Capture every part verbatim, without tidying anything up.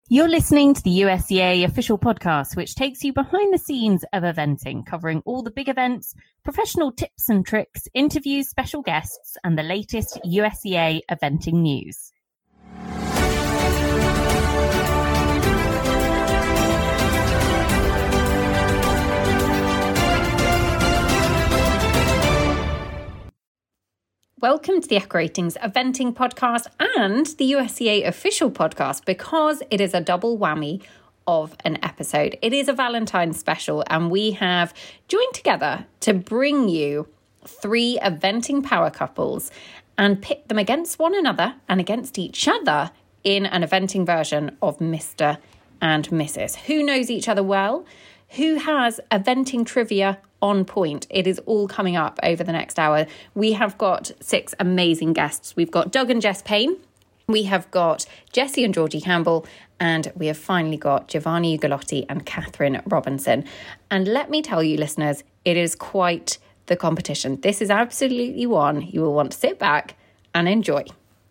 You're listening to the U S C A official podcast, which takes you behind the scenes of eventing, covering all the big events, professional tips and tricks, interviews, special guests, and the latest U S C A eventing news. Welcome to the Echo Ratings Eventing Podcast and the U S C A official podcast, because it is a double whammy of an episode. It is a Valentine's special, and we have joined together to bring you three eventing power couples and pit them against one another and against each other in an eventing version of Mister and Missus Who knows each other well? Who has eventing trivia on point? It is all coming up over the next hour. We have got six amazing guests. We've got Doug and Jess Payne. We have got Jessie and Georgie Campbell. And we have finally got Giovanni Ugolotti and Catherine Robinson. And let me tell you, listeners, it is quite the competition. This is absolutely one you will want to sit back and enjoy.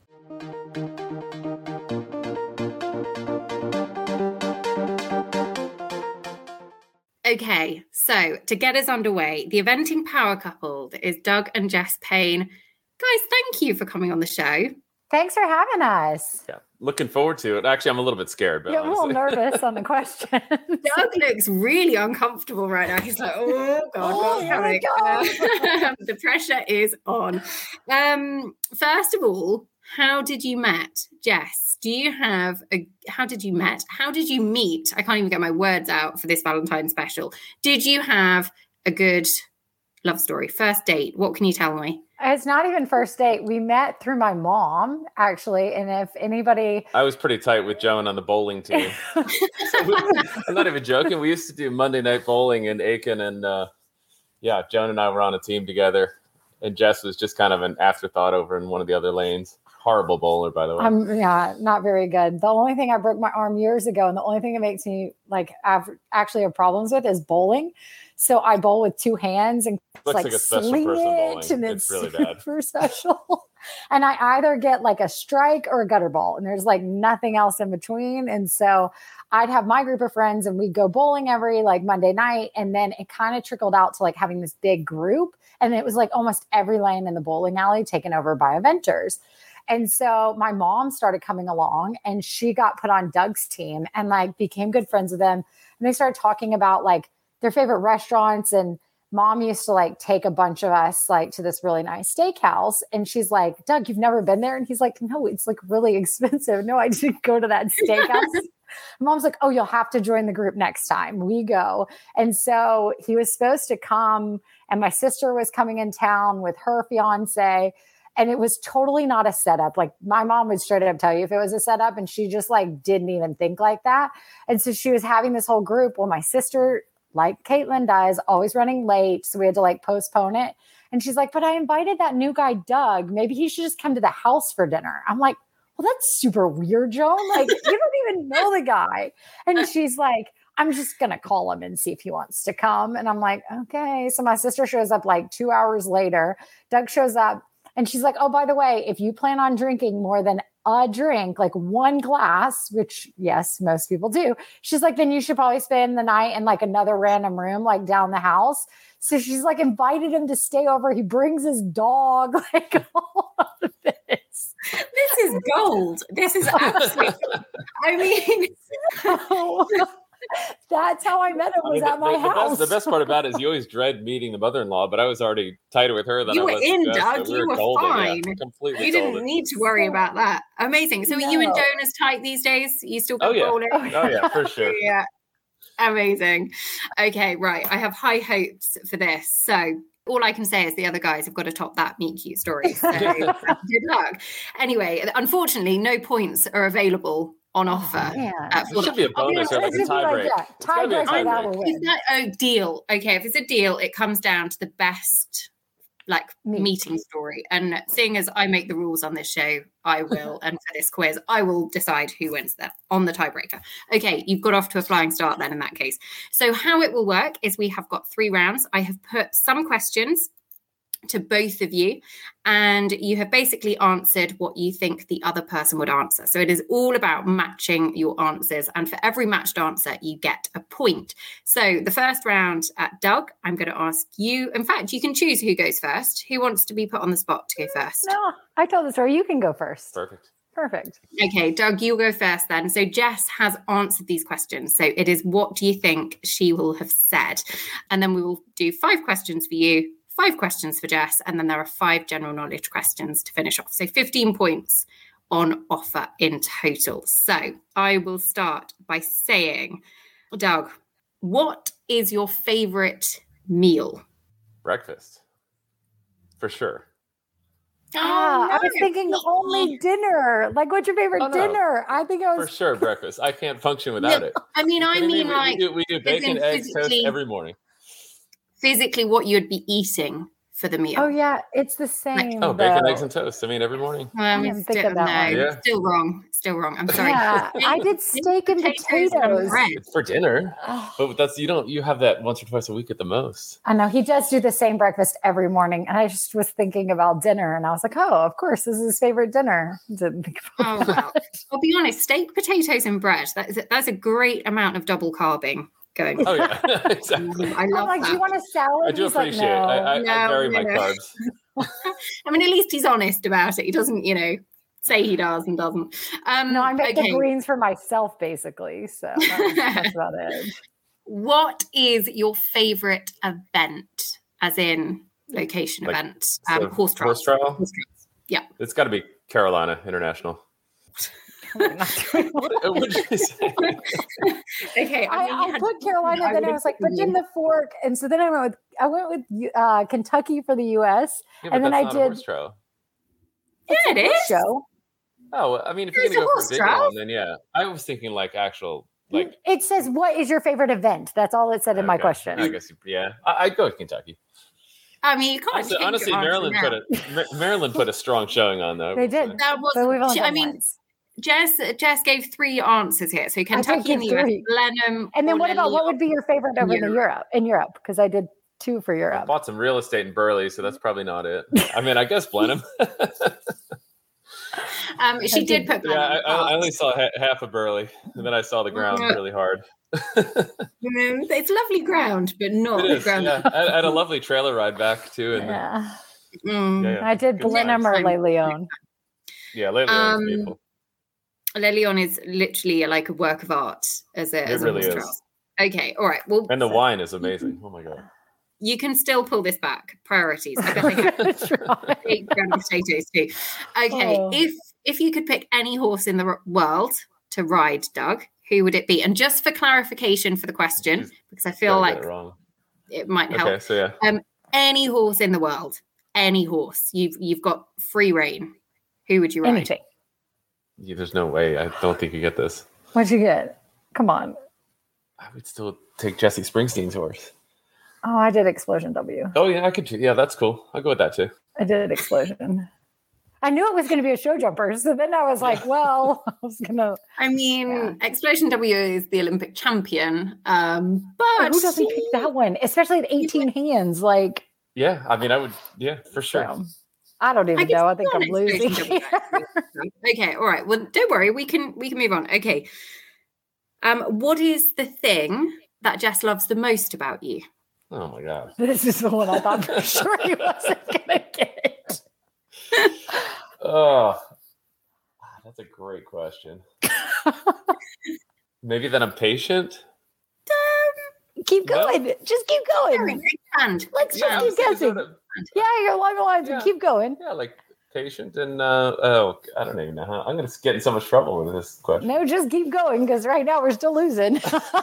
Okay, so to get us underway, the eventing power couple is Doug and Jess Payne. Guys, thank you for coming on the show. Thanks for having us. Yeah, looking forward to it. Actually, I'm a little bit scared, but you're a little nervous on the question. Doug looks really uncomfortable right now. He's like, "Oh God, oh, what's coming?" Uh, the pressure is on. Um, first of all, how did you met, Jess? Do you have a, how did you met? How did you meet? I can't even get my words out for this Valentine's special. Did you have a good love story? First date, what can you tell me? It's not even first date. We met through my mom, actually. And if anybody... I was pretty tight with Joan on the bowling team. So we, I'm not even joking. We used to do Monday night bowling in Aiken. And uh, yeah, Joan and I were on a team together. And Jess was just kind of an afterthought over in one of the other lanes. Horrible bowler, by the way. I'm yeah, not very good. The only thing I broke my arm years ago, and the only thing that makes me like have actually have problems with is bowling. So I bowl with two hands and looks like, like a special sling person it, bowling. and It's it's really bad. super special. And I either get like a strike or a gutter ball, and there's like nothing else in between. And so I'd have my group of friends, and we'd go bowling every like Monday night, and then it kind of trickled out to like having this big group, and it was like almost every lane in the bowling alley taken over by eventers. And so my mom started coming along, and she got put on Doug's team and like became good friends with them. And they started talking about like their favorite restaurants. And mom used to like take a bunch of us like to this really nice steakhouse. And she's like, "Doug, you've never been there?" And he's like, "No, it's like really expensive. No, I didn't go to that steakhouse." Mom's like, "Oh, you'll have to join the group next time we go." And so he was supposed to come, and my sister was coming in town with her fiance. And it was totally not a setup. Like my mom would straight up tell you if it was a setup, and she just like didn't even think like that. And so she was having this whole group. Well, my sister, like Caitlin does, always running late. So we had to like postpone it. And she's like, "But I invited that new guy, Doug. Maybe he should just come to the house for dinner." I'm like, "Well, that's super weird, Joan. Like you don't even know the guy." And she's like, "I'm just going to call him and see if he wants to come." And I'm like, "Okay." So my sister shows up like two hours later. Doug shows up. And she's like, "Oh, by the way, if you plan on drinking more than a drink, like one glass," which yes, most people do, she's like, "then you should probably spend the night in like another random room, like down the house." So she's like invited him to stay over. He brings his dog, like all of this. This is gold. This is absolutely, I mean. That's how I met him, was I mean, at my the, the house. Best, the best part about it is you always dread meeting the mother-in-law, but I was already tighter with her than you I was were in, with Jess, Doug. so we you were, were golden, fine. Yeah, completely you didn't golden. need to worry about that. Amazing. So no. are you and Joan as tight these days? You still go oh, yeah. bowling? Oh, yeah, for sure. Yeah. Amazing. Okay, right. I have high hopes for this. So all I can say is the other guys have got to top that meet cute story. So good luck. Anyway, unfortunately, no points are available on offer. Oh, uh, it should be a bonus or like a tie break. Tie break. Oh, deal. Okay, if it's a deal, it comes down to the best like Me. meeting story. And seeing as I make the rules on this show, I will, and for this quiz, I will decide who wins that on the tiebreaker. Okay, you've got off to a flying start then in that case. So how it will work is we have got three rounds. I have put some questions to both of you, and you have basically answered what you think the other person would answer. So it is all about matching your answers, and for every matched answer you get a point. So the first round, uh, Doug, I'm going to ask you, in fact you can choose who goes first. Who wants to be put on the spot to go first? No, I told the story. You can go first. Perfect. Perfect. Okay, Doug, you'll go first then. So Jess has answered these questions. So it is, what do you think she will have said? And then we will do five questions for you, five questions for Jess, and then there are five general knowledge questions to finish off. So fifteen points on offer in total. So I will start by saying, Doug, what is your favorite meal? Breakfast. For sure. Ah, Oh, I was no. thinking only dinner. Like, what's your favorite Oh, no. dinner? I think I For was. sure, breakfast. I can't function without No, it. I mean, I What do you mean, We- like, we do, we do bacon, in eggs, toast physically- every morning. physically what you'd be eating for the meal. Oh yeah, it's the same. Oh, bacon, though. eggs, and toast. I mean, every morning. Um, didn't think still, of that no, one. Yeah. still wrong. Still wrong. I'm sorry. Yeah, I did steak and potatoes. bread. It's for dinner, Oh, but that's you don't you have that once or twice a week at the most. I know he does do the same breakfast every morning, and I just was thinking about dinner, and I was like, oh, of course, this is his favorite dinner. Didn't think about Oh, that. wow. I'll be honest, steak, potatoes, and bread. That is a, that's a great amount of double carbing going Oh on. yeah, exactly. I I'm love like, that. do you want a salad? I do He's like, appreciate no. it. I, I, No, I vary no, my no. carbs. I mean, at least he's honest about it. He doesn't, you know, say he does and doesn't. Um, No, I make okay. the greens for myself, basically. So that's, that's about it. What is your favorite event, as in location Like, event? Um, So, horse trials. horse trial. Horse trials. Yeah. It's got to be Carolina International. We're not doing What would you say? Okay. I, mean, you I had- put Carolina, I then I would've was like, put but you. then the fork, and so then I went with I went with uh, Kentucky for the U S. Yeah, but And then that's I not did- a horse trial. Yeah, it It's a is. show. Oh, well, I mean, if you're It's gonna a go for horse a big trial. one, then yeah. I was thinking like actual like. It says, "What is your favorite event?" That's all it said in my okay. question. I guess yeah. I, I'd go with Kentucky. I mean, you can't. Honestly, change honestly your answer Maryland now. put a Ma- Maryland put a strong showing on though. They did. That was. But we've only I done mean, once. Jess. Jess gave three answers here. So Kentucky give and the U S, three. Blenheim. And then or what about what Lille. would be your favorite over in the Europe in Europe? Because I did two for I Europe. bought some real estate in Burley, so that's probably not it. I mean, I guess Blenheim. Um, she I did did- put. yeah, I, Blenheim I I only first. saw ha- half of Burley, and then I saw the ground Yeah. really hard. Mm, It's lovely ground, but not It the is. ground. Yeah. I, I had a lovely trailer ride back too, and yeah, Yeah, Mm. yeah, I did Good Blenheim times. or Les Leon. yeah lately Um, it was beautiful. Le Lion is literally like a work of art as a, It as a really horse is. trial. Okay, all right. Well, And the wine is amazing. Oh my god. you can still pull this back. Priorities. I bet they have That's right. eight ground potatoes too. Okay, Oh. if if you could pick any horse in the ro- world to ride, Doug, who would it be? And just for clarification for the question, She's because I feel Gotta get like it wrong. it might Okay, help. so yeah, Any horse in the world, any horse, you've you've got free reign. Who would you ride? Anything. Yeah, there's no way. I don't think you get this. What'd you get? Come on. I would still take Jesse Springsteen's horse. Oh, I did Explosion W. Oh yeah, I could. Yeah, that's cool. I'll go with that too. I did Explosion. I knew it was going to be a show jumper, so then I was like, well, I was gonna. I mean, Yeah. Explosion W is the Olympic champion, um, but Who doesn't pick that one, especially at eighteen hands? Like, Yeah, I mean, I would. Yeah, for sure. so, I don't even I guess know. I it's think not I'm losing. Explosion W. Okay, all right. Well, don't worry. We can we can move on. Okay. Um, what is the thing that Jess loves the most about you? Oh my god. This is the one I thought for sure he wasn't gonna get. Oh, that's a great question. Maybe that I'm patient. Keep No. going. Just keep Very going. and Let's Yeah, just I keep was thinking guessing. sort of- Yeah, you're along the lines. Yeah. Keep going. yeah, like patient and uh, oh, I don't even know how. I'm gonna get in so much trouble with this question. No, just keep going because right now we're still losing.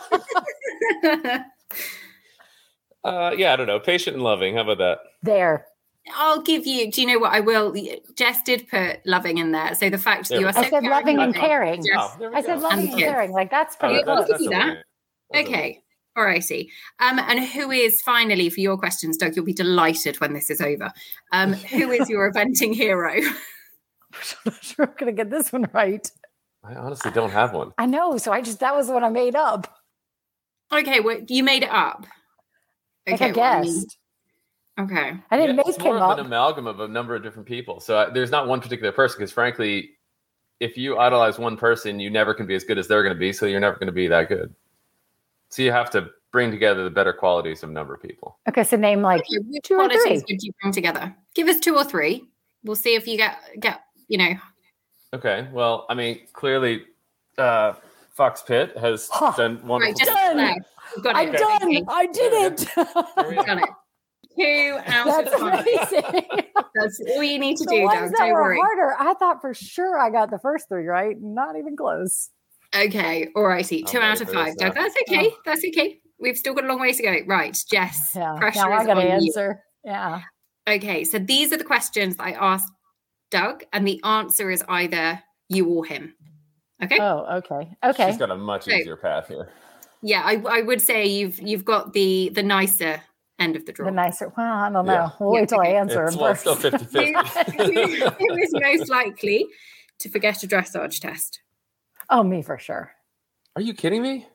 Uh, yeah, I don't know. Patient and loving. How about that? There. I'll give you. Do you know what I will? Jess did put loving in there. So the fact that There you we are go. so I said loving and caring. Yes. Oh, there we I go. said loving and Okay. caring. Like that's Oh, pretty that- close. I'll give you a that. win. That's a win. Okay. All righty. Um, and who is finally for your questions, Doug? You'll be delighted when this is over. Um, who is your eventing hero? I'm not sure I'm gonna get this one right. I honestly don't have one. I know. So I just that was the one I made up. Okay, well, you made it up. Like I well, I mean, guessed. Okay. I didn't Yeah, make it's him more of up. an amalgam of a number of different people. So uh, there's not one particular person because, frankly, if you idolize one person, you never can be as good as they're going to be. So you're never going to be that good. So you have to bring together the better qualities of a number of people. Okay, so name like Okay, which two or qualities three. would you bring together? Give us two or three. We'll see if you get get you know. Okay. Well, I mean, clearly, uh, Fox Pitt has Huh. done wonderful. Right, just Done. there. We've got I'm it. done. Okay, I did it. There we we've go. done it. Two out That's of five. amazing. That's all you need to The do, ones Doug. that Don't were worry. harder, I thought for sure I got the first three right. Not even close. Okay, all righty. I'm Two ready out of for five, this Doug. now. That's okay. Oh. That's okay. We've still got a long way to go. Right, Jess. Yeah. Pressure Now I is got to on you. answer. Yeah. Okay, so these are the questions that I asked Doug, and the answer is either you or him. Okay. Oh, okay. Okay. She's got a much So- easier path here. Yeah, I, I would say you've you've got the the nicer end of the draw. The nicer. Well, I don't know. Yeah. We'll Yeah, wait till okay. I answer It's, him well, it's first. still fifty who, fifty. who- who is most likely to forget a dressage test? Oh, me for sure. Are you kidding me?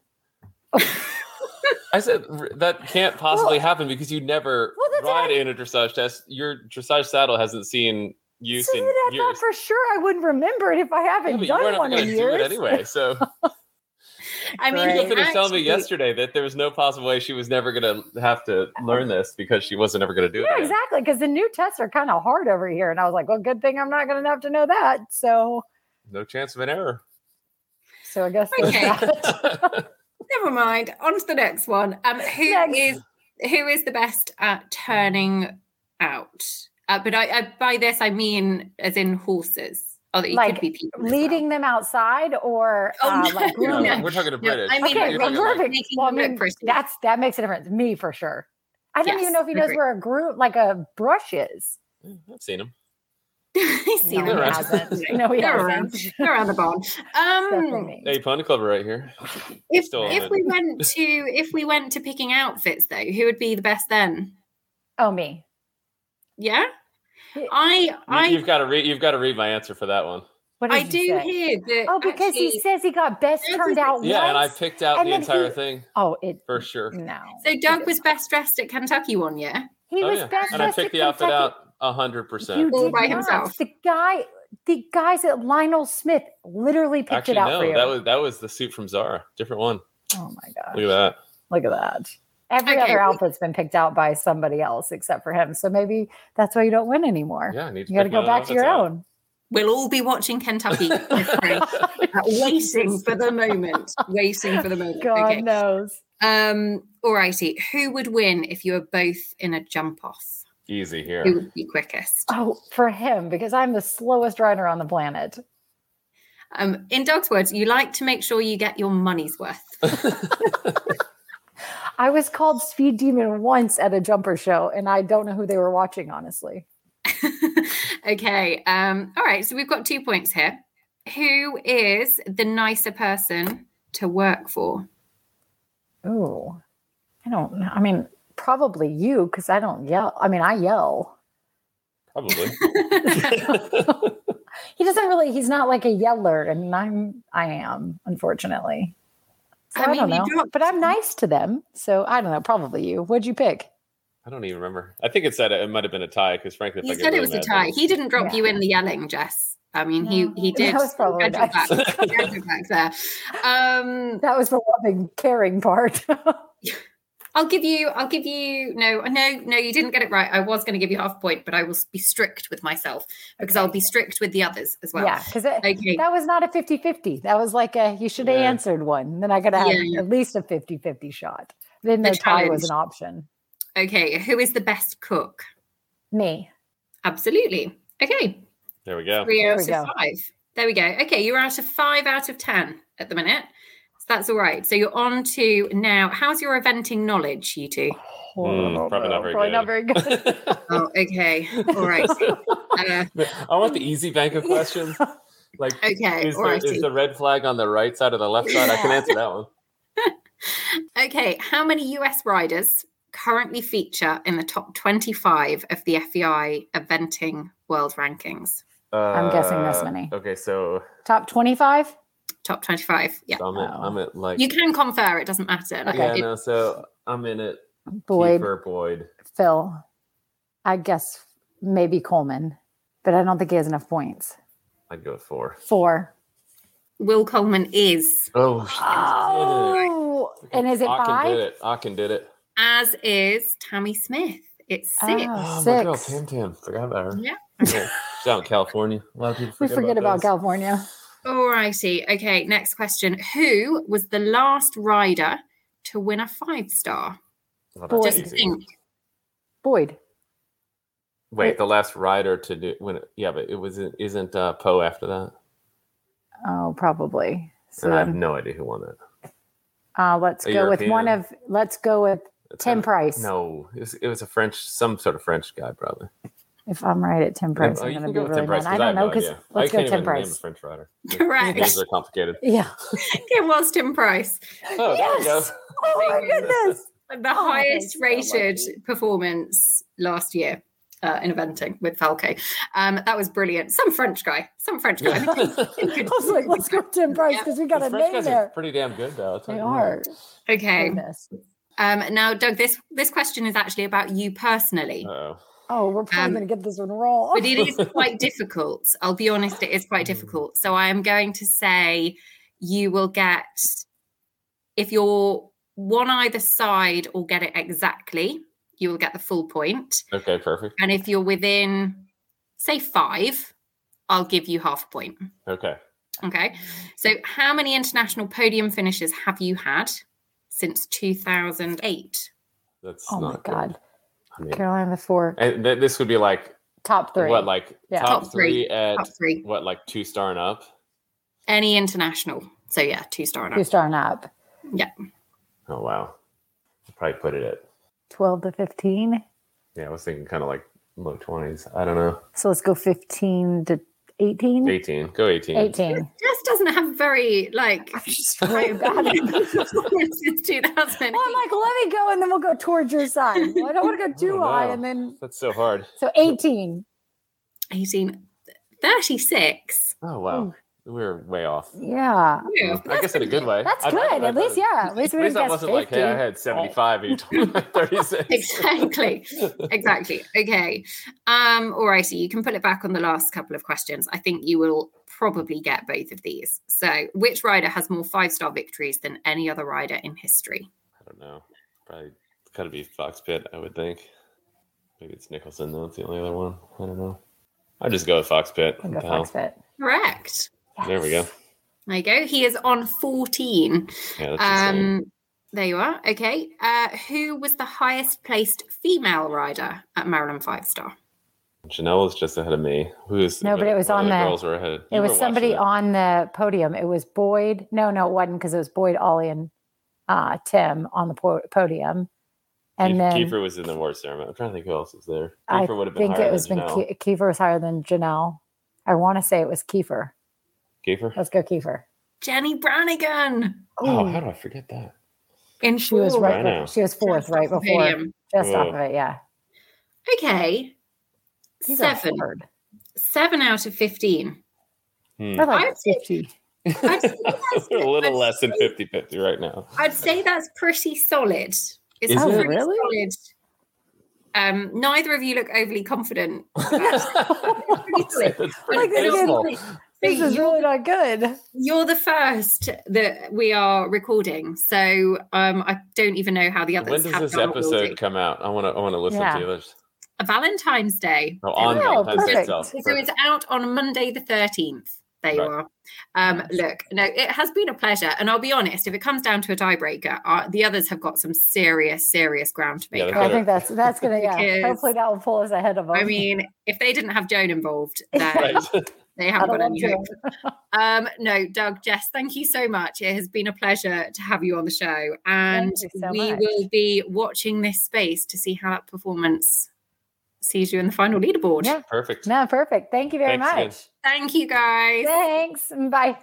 I said r- that can't possibly happen because you never well, that's ride right. in a dressage test. Your dressage saddle hasn't seen use So in then I years. thought for sure I wouldn't remember it if I Yeah, haven't but you done weren't one going in to do years. it anyway. So I mean, Right. you he finished telling me actually- yesterday that there was no possible way she was never going to have to learn this because she wasn't ever going to do Yeah, it. again. exactly. Because the new tests are kind of hard over here. And I was like, well, good thing I'm not going to have to know that. So, No chance of an error. so I guess there's Okay. that. Never mind. On to the next one. Um, who Next. is who is the best at turning out? Uh, but I, I by this I mean as in horses. Oh, it Like, could be people. as well. Leading them outside or Oh, uh, no. like No, grooming? No. we're talking to No, British. I mean, Okay, You're well, talking like- perfect. making Well, I them look mean, pretty. that's that makes a difference. Me for sure. I don't Yes, even know if he knows agree. where a groom, like a brush is. I've seen him. He's seen No, them he around. hasn't. No, he They're hasn't. around. They're around the barn. Definitely Um, me. Hey, Pony Club right here. if Still on if it. we went to if we went to picking outfits though, who would be the best then? Oh, me. Yeah, Yeah. I You, I you've got to read. You've got to read my answer for that one. What did I you do say? hear that. Oh, because actually, he says he got best Yes, turned he- out Yeah, and I once. picked out And the then entire he- thing Oh, it for sure. no. So Doug was best dressed at Kentucky one year. He Oh, was yeah. best And I dressed picked at the outfit Kentucky. out a hundred You percent. All did by not. himself. The guy, the guys at Lionel Smith literally picked Actually, it out no, for you. that was that was the suit from Zara. Different one. oh my gosh! Look at that. Look at that. Every Okay, other we- outfit's been picked out by somebody else except for him. So maybe that's why you don't win anymore. Yeah, I need to You got to pick go my back to your outfits out. own. We'll all be watching Kentucky, uh, waiting for the moment. Waiting for the moment. God Okay. knows. Um. All righty. Who would win if you were both in a jump off? Easy here. Who would be quickest? Oh, for him, because I'm the slowest rider on the planet. Um. In Doug's words, you like to make sure you get your money's worth. I was called Speed Demon once at a jumper show, and I don't know who they were watching, honestly. Okay. Um. All right. So we've got two points here. Who is the nicer person to work for? Ooh, I don't know. I mean, probably you, because I don't yell. I mean, I yell. Probably. He doesn't really, he's not like a yeller, and I'm, I am, unfortunately. So I I, mean, don't you know. dropped- But I'm nice to them. So I don't know. Probably you. What'd you pick? I don't even remember. I think it said it, it might have been a tie because frankly, if He I get said it really was a mad, tie. then- He didn't drop Yeah. you in the yelling, Jess. I mean, he No, he did. that was probably He had your nice. back. He had your back there. Um, That was the loving, caring part. I'll give you. I'll give you. No, no, no. You didn't get it right. I was going to give you half a point, but I will be strict with myself because I'll be strict with the others as well. yeah, because Okay. that was not a fifty-fifty. That was like a, you should have Yeah. answered one. Then I could have Yeah, yeah. at least a fifty-fifty shot. I didn't The know tie was challenge. an option. Okay. Who is the best cook? Me. Absolutely. Okay. There we go. Three There out we of go. five. There we go. Okay, you're out of five out of ten at the minute. So that's all right. So you're on to now. How's your eventing knowledge, you two? Mm, probably not very Probably good. not very good. Oh, okay. All right. Uh, I want the easy bank of questions. Like, Okay, is, the, alrighty. is the red flag on the right side or the left side? I can Yeah. answer that one. okay. How many U S riders currently feature in the top twenty-five of the F E I eventing world rankings? I'm guessing this Uh, many. Okay, so, Top twenty-five? Top twenty-five. Yeah. so I'm, at, Oh. I'm at like You can confer. It doesn't matter. Okay. yeah, It- no. So I'm in it. Boyd, Kiefer Boyd. Phil. I guess maybe Coleman, but I don't think he has enough points. I'd go with four. Four. Will Coleman is. Oh, oh. And is it Aachen five? did it. Aachen did it. As is Tammy Smith. It's six. Oh, Oh, six. my girl, Tam Tam. Forgot about her. Yeah. Yeah. She's out in California. A lot of people We forget, forget about, about those. California. All righty. Okay, next question. Who was the last rider to win a five star? Oh, that's Boyd. Just easy. think. Boyd. Wait, the last rider to do when? It, yeah, but it was isn't uh, Poe after that. Oh, probably. So And I have then, no idea who won that. uh, let's A go with one European. of, let's go with It's Tim kind of- Price. No, it was, it was a French, some sort of French guy, probably. If I'm right at Tim Price, Oh, I'm you going can to go be with really Tim Price. mad. I 'cause I don't have know no because idea. let's I go can't Tim even name a Price. French rider. Correct. Names are complicated. Yeah. It was Tim Price. Oh, there you go. Yes. Oh my goodness. The Oh, highest that's so rated lucky. performance last year uh, in eventing with Falco. Um, that was brilliant. Some French guy. Some French guy. I mean, I was like, let's go Tim Price because we got Those a French name guys are there. pretty damn good, though. I'll tell They you are. that. Okay. Goodness. Um, now, Doug, this this question is actually about you personally. Uh-oh. Oh, we're probably Um, going to get this one wrong. But it is quite difficult. I'll be honest, it is quite difficult. So I am going to say you will get, if you're one either side or get it exactly, you will get the full point. Okay, perfect. And if you're within, say, five, I'll give you half a point. Okay. Okay. So how many international podium finishes have you had since two thousand eight? That's Oh my not God. good. I mean, Carolina the four. and th- this would be like, Top three. what, like Yeah. top, Top three, three. at, Top three. what, like two star and up? Any international. So yeah, two star and Two up. star and up. Yeah. Oh, wow. I'd probably put it at, twelve to fifteen. yeah, I was thinking kind of like low twenties. I don't know. So let's go fifteen to eighteen. eighteen. Go eighteen. eighteen. Jess doesn't have very like I'm just really bad at it. since two thousand. Well, I'm like, let me go and then we'll go towards your side. Well, I don't want to go too Oh, high. no. And then, That's so hard. so eighteen. eighteen, thirty-six. Oh, wow. Ooh. We were way off. Yeah. Yeah, I guess in a good way. That's I- good. I- I At least, thought- yeah. At least we At least didn't I guess wasn't like, hey, I had seventy-five and you told me thirty-six. Exactly. Exactly. Okay. Um, all righty. You can put it back on the last couple of questions. I think you will probably get both of these. So, which rider has more five-star victories than any other rider in history? I don't know. Probably it's got to be Fox Pitt, I would think. Maybe it's Nicholson, though. It's the only other one. I don't know. I'll just go with Fox Pitt. I'll What go the hell? Fox Fit. Correct. There we go. There you go. He is on fourteen. Yeah, that's insane. Um, there you are. Okay. Uh, who was the highest placed female rider at Maryland Five Star? Janelle was just ahead of me. Who's No, but it was one of on the- girls were ahead. It You was were somebody watching on the podium. It was Boyd. No, no, it wasn't because it was Boyd, Ollie, and uh, Tim on the po- podium. it. And Keith- then Kiefer was in the award ceremony. I'm trying to think who else was there. I Kiefer would have been think higher it was than been Janelle. Ke- Kiefer was higher than Janelle. I want to say it was Kiefer. Kiefer? Let's go Kiefer. Jenny Brannigan Oh, Ooh, how do I forget that? in she was four. right. I know. Be- she was fourth, Just right off the before, podium. just off Oh. of it. Yeah, Okay. He's a Seven. third. Seven out of fifteen. Hmm. I like I'd say- fifty. I'd say that's, a little I'd less than say- fifty-fifty right now. I'd say that's pretty solid. It's Is it? pretty Really? solid. Um, neither of you look overly confident. Pretty solid. That's But pretty Like, again, dismal. so This is you're, really not good. you're the first that we are recording, so um, I don't even know how the others When does have this done or will episode do. come out? I want to. I want to listen Yeah. to others. A Valentine's Day. Oh, on Oh, Valentine's Day perfect. itself. So it's out on Monday the thirteenth. There you Right. are. Um, look, no, it has been a pleasure. And I'll be honest, if it comes down to a tiebreaker, uh, the others have got some serious, serious ground to make Yeah, up. they're I think that's that's gonna yeah. Because- Hopefully that will pull us ahead of them. I mean, if they didn't have Joan involved, then Right. they I haven't don't got any want hope. Um, no, Doug, Jess, thank you so much. It has been a pleasure to have you on the show. And Thank you so we much. will be watching this space to see how that performance sees you in the final leaderboard. Yeah. Perfect. No, perfect. Thank you very Thanks again. much. Thank you, guys. Thanks. Bye.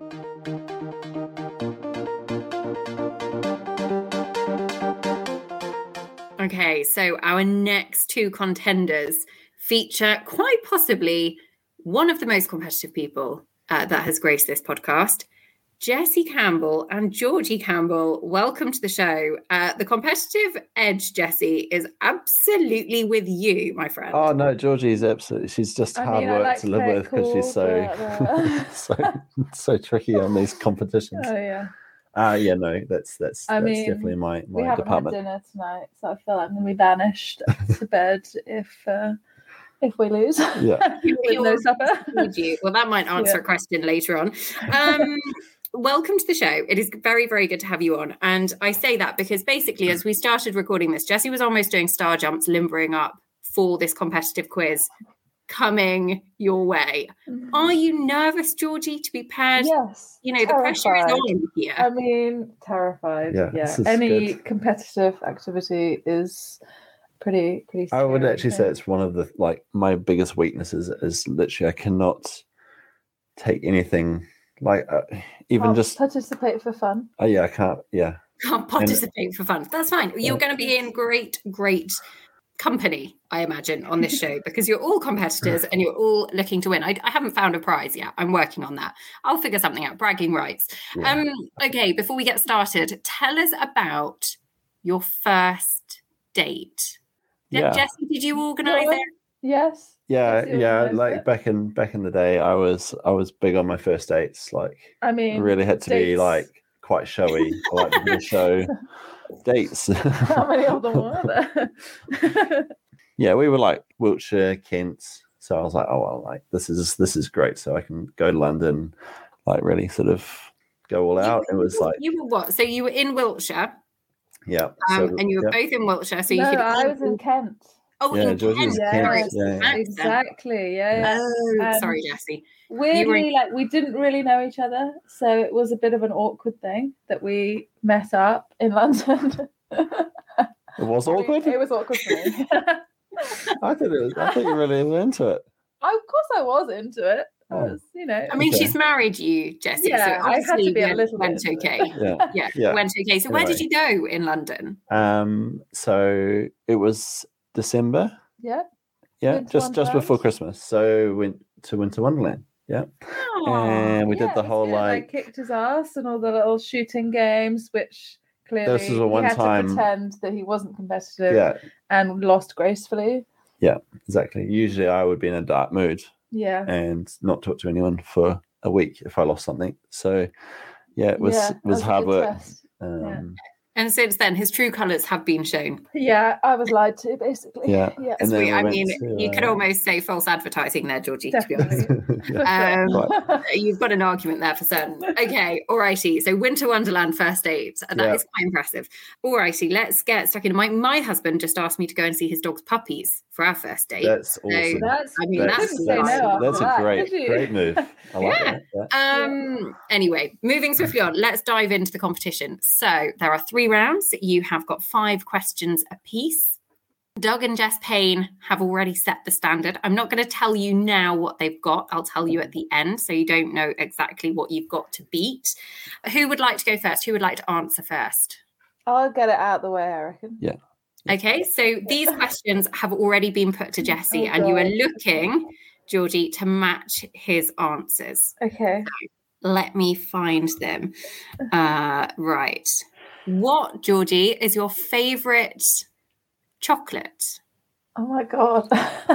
Okay, so our next two contenders feature quite possibly one of the most competitive people uh, that has graced this podcast, Jessie Campbell and Georgie Campbell, welcome to the show. Uh, the competitive edge, Jessie, is absolutely with you, my friend. Oh no, Georgie is absolutely. She's just I hard mean, I work like to to live play it with because cool, she's so but, uh, so so tricky on these competitions. Oh yeah. Ah, uh, yeah, no, that's that's I that's mean, definitely my We my haven't department. had dinner tonight, so I feel like I'm going to be banished to bed if uh, if we lose. Yeah. With no supper. Would you? Well, that might answer Yeah. a question later on. Um, welcome to the show. It is very, very good to have you on. And I say that because basically, as we started recording this, Jessie was almost doing star jumps, limbering up for this competitive quiz coming your way. Mm-hmm. Are you nervous, Georgie, to be paired? Yes. You know, the pressure is terrified. on here. I mean, terrified. Yeah, Yeah. this is Any good. competitive activity is pretty pretty I would scary, actually so- say it's one of the like my biggest weaknesses is literally I cannot take anything like uh, even Can't just participate for fun. oh yeah I can't yeah Can't participate for fun. That's fine. You're Yeah. going to be in great, great company, I imagine, on this show because you're all competitors and you're all looking to win. I, I haven't found a prize yet. I'm working on that. I'll figure something out. Bragging rights. Yeah. Um. Okay, before we get started, tell us about your first date. Je- Yeah. Jessie, did you organise Yeah. it? Yes. yeah Yes, you yeah organised like it. back in back in the day I was I was big on my first dates like I mean, really had to be dates- like quite showy. I like to do show dates. How many of them were there? Yeah, we were like Wiltshire, Kent. So I was like, oh well, like this is this is great. So I can go to London, like really sort of go all out. It was like You were what? So you were in Wiltshire, yeah, um, so, and you were yeah. both in Wiltshire. So you no, could. I was in Kent. Oh, Yeah, in Georgie was Kent. in Sorry, Kent, yeah, yeah. accent. Exactly. Yeah. yeah. Oh, Um, sorry, Jessie. Weirdly, like we didn't really know each other, so it was a bit of an awkward thing that we met up in London. It was awkward. It was awkward for me. I thought it was. I thought you really were into it. Of course, I was into it. I Oh. was, you know. I mean, Okay. she's married you, Jessie. Yeah, so I had to obviously be a went, little bit went into okay. it. Yeah. Yeah, Yeah. went okay. So where did you go in London? Um. So it was December. Yeah. Yeah, Winter just just before Wonderland. Christmas. So went to Winter Wonderland. Yeah, Oh, and we Yeah, did the it was whole good. I like kicked his ass and all the little shooting games, which clearly This is a he one had time- to pretend that he wasn't competitive yeah, and lost gracefully. exactly. Usually I would be in a dark mood Yeah. and not talk to anyone for a week if I lost something. So yeah, it was yeah, it was that a hard good work. test. Um, and since then, his true colours have been shown. Yeah, I was lied to basically. Yeah. Yeah. And then We- we I went mean, to, you could uh, almost say false advertising there, Georgie, to be honest. Definitely. yeah. Um, Right. You've got an argument there for certain. Okay, alrighty. So Winter Wonderland first date. That is Yeah. quite impressive. Alrighty, let's get stuck in. My my husband just asked me to go and see his dog's puppies for our first date. That's awesome. That's I mean, you that's- couldn't say that's- no after That's a that, great, could you? great move. I like Yeah. that. Yeah. Um. Anyway, moving swiftly on, let's dive into the competition. So there are three rounds. You have got five questions apiece. Doug and Jess Payne have already set the standard. I'm not going to tell you now what they've got. I'll tell you at the end, so you don't know exactly what you've got to beat. Who would like to go first? Who would like to answer first? I'll get it out of the way, I reckon. Okay, so these questions have already been put to Jesse, Oh, and you are God. looking, Georgie, to match his answers. Okay. Let me find them. Uh, right. What, Georgie, is your favourite chocolate? Oh my god.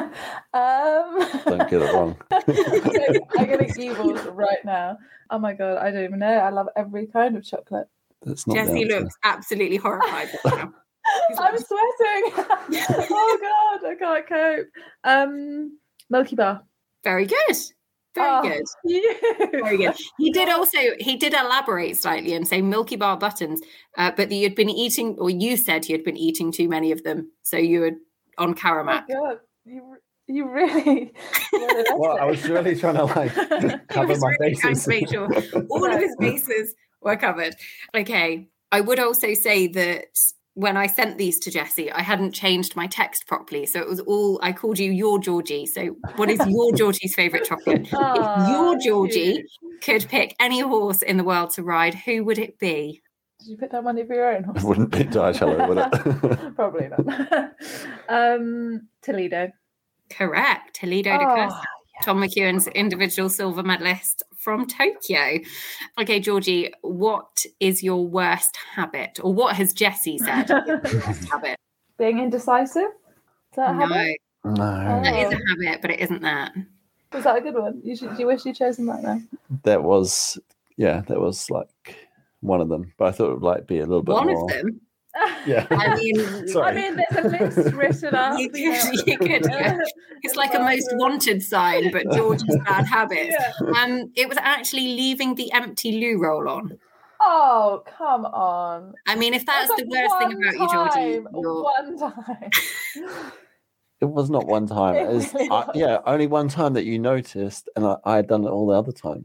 um Don't get it wrong. I'm getting evils right now. Oh my god, I don't even know. I love every kind of chocolate. That's not the Jesse answer. looks absolutely horrified right now. He's I'm like, sweating. Oh god, I can't cope. Um Milky Bar. very good. Very Oh, good. you. Very good. He did also, he did elaborate slightly and say Milky Bar buttons, uh, but that you'd been eating, or you said you'd been eating too many of them. So you were on Oh my Karamak. god. You you really really Well, I was really trying to like He cover was my really trying bases. to make sure all of his bases were covered. Okay. I would also say that when I sent these to Jesse, I hadn't changed my text properly. So it was all, I called you your Georgie. So what is your Georgie's favourite chocolate? If Aw, your Georgie cute. could pick any horse in the world to ride, who would it be? Did you put that money for your own It horse? wouldn't be Dicello, would it? Probably not. um Toledo. Correct. Toledo de Oh, Cursa. Tom McEwen's individual silver medalist from Tokyo. Okay, Georgie, what is your worst habit? Or what has Jessie said is your worst habit? Being indecisive? Is that a No, habit? No, that is a habit, but it isn't that. Was that a good one? You should, do you wish you'd chosen that now? that was yeah, that was like one of them. But I thought it would like be a little bit One more. of them? Yeah. I mean, Sorry. I mean, there's a list written up. You could, you know. you could, yeah. It's like a most wanted sign, but Georgie's bad habits. Yeah. Um, it was actually leaving the empty loo roll on. Oh, come on. I mean, if that's, That's the like worst thing one about you, Georgie, time, you're... One time. It was not one time. It It was, really I, was. yeah, only one time that you noticed, and I, I had done it all the other time.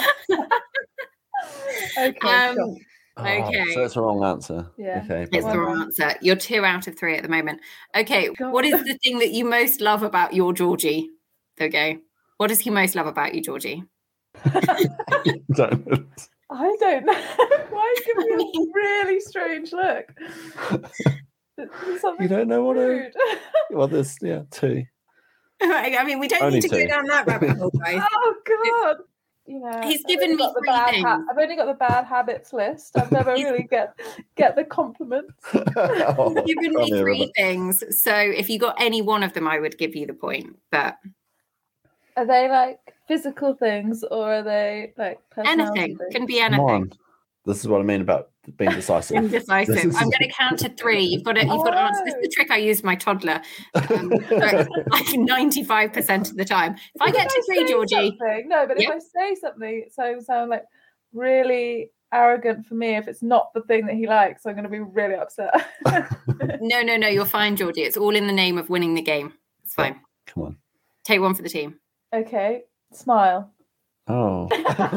Okay, Um, sure. Oh, Okay. so it's the wrong answer. Yeah. Okay. It's but- the wrong answer. You're two out of three at the moment. Okay, God. what is the thing that you most love about your Georgie? Okay, what does he most love about you, Georgie? Don't- I don't know. Why are you giving me a really strange look? There's something You don't know what a- rude. well, there's yeah two. I mean, we don't Only need to two. go down that rabbit hole, guys. Oh God! You know, He's I've given only me got the three bad things. I've only got the bad habits list. I've never He's- really get get the compliments. Oh, You've given tell me me three about it. things, so if you got any one of them, I would give you the point. But Are they like physical things or are they like personality anything things? can be Come anything. on. This is what I mean about being decisive. Indecisive. This is- I'm going to count to three. You've got to. You've got to answer. This is the trick I use with my toddler. Um, like like ninety-five percent of the time. If I get to three, say Georgie. something- No, but Yep. if I say something, it's going to sound like really arrogant for me. If it's not the thing that he likes, I'm going to be really upset. No, no, no. You're fine, Georgie. It's all in the name of winning the game. It's fine. Come on. Take one for the team. Okay, smile. Oh.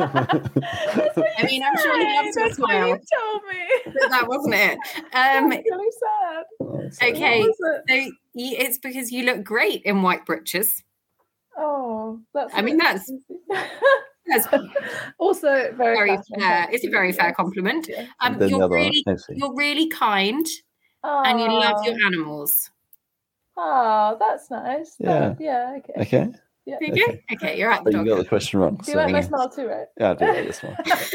I mean, I'm sure he loves your That's what smile. you told me. But that wasn't it. Um, That's really sad. Oh, sorry. okay. What was it? So you, it's because you look great in white breeches. Oh, that's. I mean, that's- That's also very, very flattering, fair. thank It's a you, very fair yes. compliment. Yeah. Um, Then the you're other one, really, let's see. you're really kind, and you love your animals. Oh, that's nice. Yeah. That- yeah. Okay. Okay. Yeah. There you go. Okay. Okay, you're at the But you got the dog. question wrong. Do you so- like my smile too, right? Yeah, I do like this one.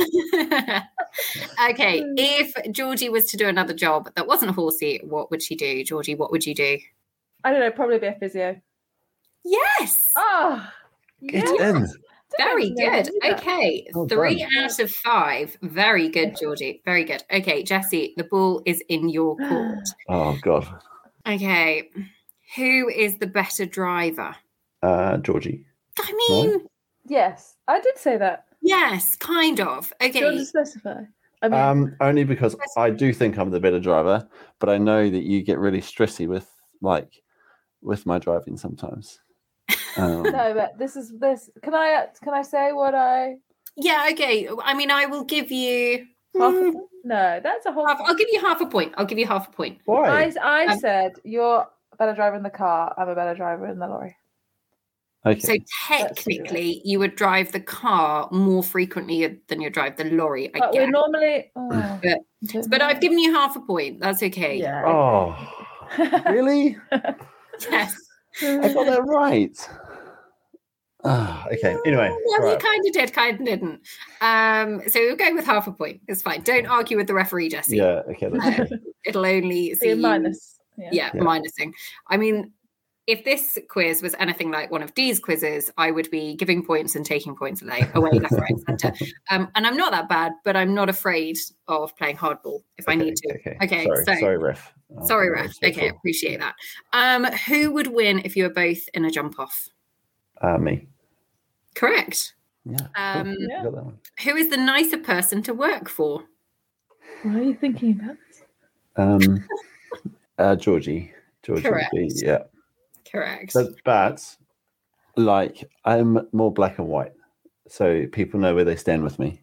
Okay, if Georgie was to do another job that wasn't horsey, what would she do? Georgie, what would you do? I don't know. Probably be a physio. Yes, Oh, Get yes. in. very Didn't know good. either. Okay, Well three done. out of five. Very good, Georgie. Very good. Okay, Jessie, the ball is in your court. Oh God. Okay, who is the better driver? Uh, Georgie. I mean, Yes, I did say that. yes, kind of. Do you want Okay, to specify? I mean, Um, only because I do think I'm the better driver, but I know that you get really stressy with like with my driving sometimes. Um, no, but this is this. Can I can I say what I? yeah, okay. I mean, I will give you Half a Hmm, point? No, that's a whole. half, I'll give you half a point. I'll give you half a point. why? I I Um, said you're a better driver in the car. I'm a better driver in the lorry. Okay. So technically, you would drive the car more frequently than you drive the lorry, I But we guess. normally. Oh, But- don't But know. I've given you half a point. That's okay. Yeah. Oh, really? Yes. I got that right. Ah, okay. Anyway, Well, right. you kind of did, kind of didn't. Um, so we'll go with half a point. It's fine. Don't argue with the referee, Jessie. Yeah. Okay. That's fine. It'll only see Be a you- minus. Yeah. Yeah, Yeah. minusing. I mean, if this quiz was anything like one of Dee's quizzes, I would be giving points and taking points away, away left, right, centre. Um, and I'm not that bad, but I'm not afraid of playing hardball if I Okay, need to. Okay. Okay, Sorry. so- sorry, ref. Oh, Sorry, I'm Ref. respectful. Okay, appreciate that. Um, who would win if you were both in a jump off? Uh, me. Correct. Yeah. cool. Um, You Yeah. got that one. Who is the nicer person to work for? What are you thinking about? Um, uh, Georgie. Georgie. would Correct. be- yeah. Correct. But, but like I'm more black and white, so people know where they stand with me.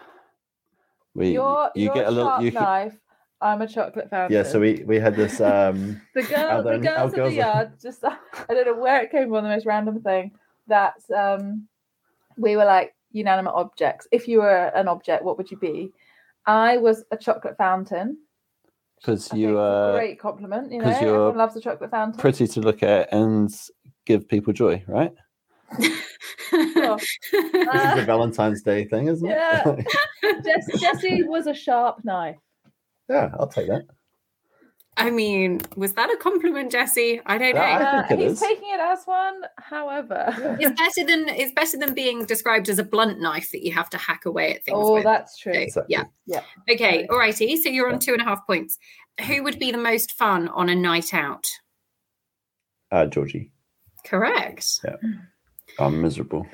We You're, you you're get a little sharp you can, knife. I'm a chocolate fountain. yeah. So we we had this um the girl, Our the own- our girls in girls the are- yard. Just I don't know where it came from. The most random thing that um, we were like inanimate objects. If you were an object, what would you be? I was a chocolate fountain. because I you think it's a are great compliment. You know, 'cause you're everyone loves a chocolate fountain. pretty to look at and give people joy, right? Sure. This is a Valentine's Day thing, isn't it? Yeah. Jess, Jessie was a sharp knife. Yeah, I'll take that. I mean, was that a compliment, Jessie? I don't know. Yeah, I think Uh, it he's is. taking it as one. However, It's better than it's better than being described as a blunt knife that you have to hack away at things oh, with. that's true. So, Exactly. yeah. Yeah. Okay. All righty. So you're on two and a half points. Who would be the most fun on a night out? Uh, Georgie. Correct. I'm miserable.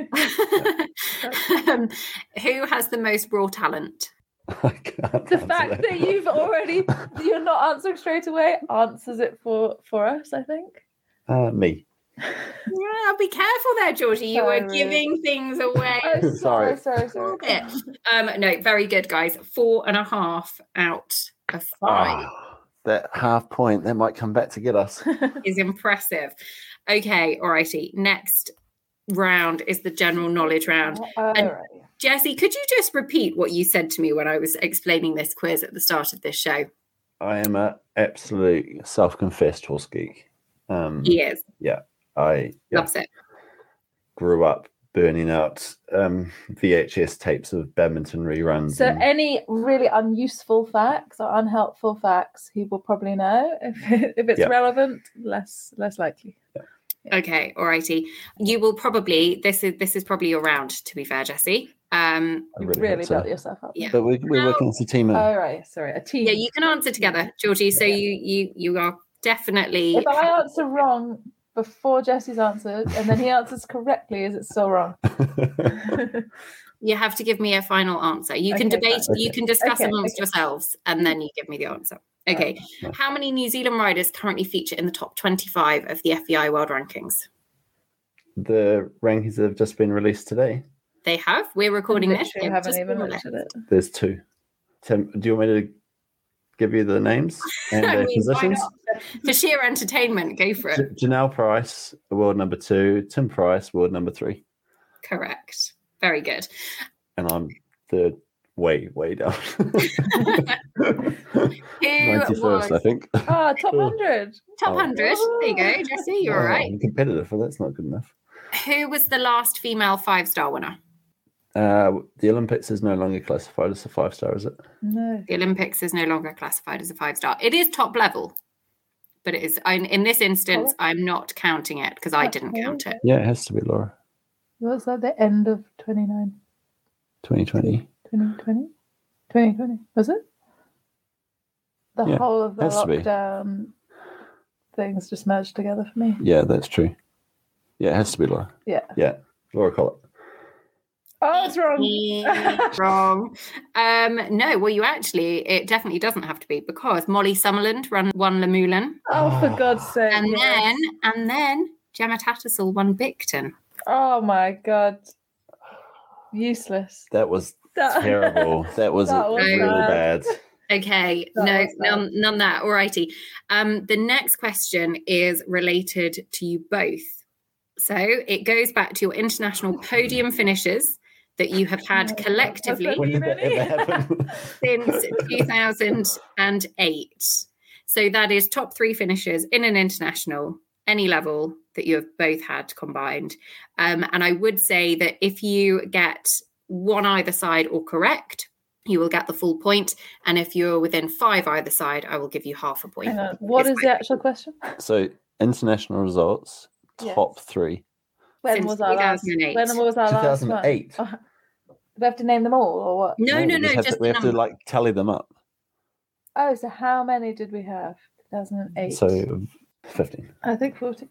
um, who has the most raw talent? I can't The answer fact that you've already you're not answering straight away answers it for for us, I think. Uh, me. Yeah, be careful there, Georgie. You Sorry. were giving things away. Oh, sorry, Sorry. sorry, sorry. Called it. Um, no, very good, guys. Four and a half out of five Ah, that half point, that might come back to get us. is impressive. Okay, all righty. Next round is the general knowledge round. All And- right. Jessie, could you just repeat what you said to me when I was explaining this quiz at the start of this show? I am an absolute self-confessed horse geek. Um, He is. I yeah, Loves it. grew up burning out um, V H S tapes of badminton reruns. So and- any really unuseful facts or unhelpful facts, he will probably know. If if it's Yeah. relevant, less less likely. Okay, all righty. You will probably this is this is probably your round, to be fair, Jessie. Um I You really really, hope so. built yourself up. Yeah. But we're, we're Now- working as a team. uh, Oh right, sorry, a team. yeah, you can answer together, Georgie. So you you you are definitely If I answer wrong before Jesse's answered, and then he answers correctly, is it still wrong? you have to give me a final answer. You can Okay, debate, fine. you can discuss Okay, amongst okay. yourselves, and then you give me the answer. Okay. Right. How many New Zealand riders currently feature in the top twenty-five of the F B I World Rankings? The rankings have just been released today. They have. We're recording this. Literally They've haven't just even been looked at released. it. There's two. Tim, do you want me to give you the names and I their mean, why positions? not? For sheer entertainment, go for it. J- Janelle Price, world number two. Tim Price, world number three. Correct. Very good. And I'm third, way, way down. Who ninety-first, I was think. Ah, top hundred. top Oh. one hundred? There you go, Jessie. You're all Oh, right. I'm competitive, but that's not good enough. Who was the last female five-star winner? Uh, the Olympics is no longer classified as a five star, is it? No. The Olympics is no longer classified as a five-star. It is top level, but it is. In, in this instance, I'm not counting it because I didn't count it. Yeah, it has to be Laura. Was that the end of twenty-nine? twenty twenty. twenty twenty? twenty twenty, was it? The Yeah, whole of the has to be. lockdown things just merged together for me. Yeah, that's true. Yeah, it has to be Laura. Yeah. Yeah, Laura Collett. Oh, it's wrong. Wrong. Um, no, well, you actually, it definitely doesn't have to be because Molly Summerland run, won Lamoulan, Oh, for God's sake. and yes. then and then Gemma Tattersall won Bicton. Oh my God. Useless. That was That- terrible. That was, That was really bad. bad. Okay, That no, was bad. none, none that. Alrighty. Um, the next question is related to you both. So it goes back to your international podium finishes that you have had Oh, collectively When did that Really? ever happen? since two thousand eight. So that is top three finishes in an international, any level that you have both had combined. Um, and I would say that if you get one either side or correct, you will get the full point. And if you're within five either side, I will give you half a point. Hang on. What It's is the actual question? So, international results, Yes. top three. When Since was our last? two thousand eight. When was our last one? two thousand eight. Oh, do we have to name them all, or what? No, no, we no, have just to, we the have to number. like tally them up. Oh, so how many did we have? two thousand eight. So, fifteen. I think fourteen.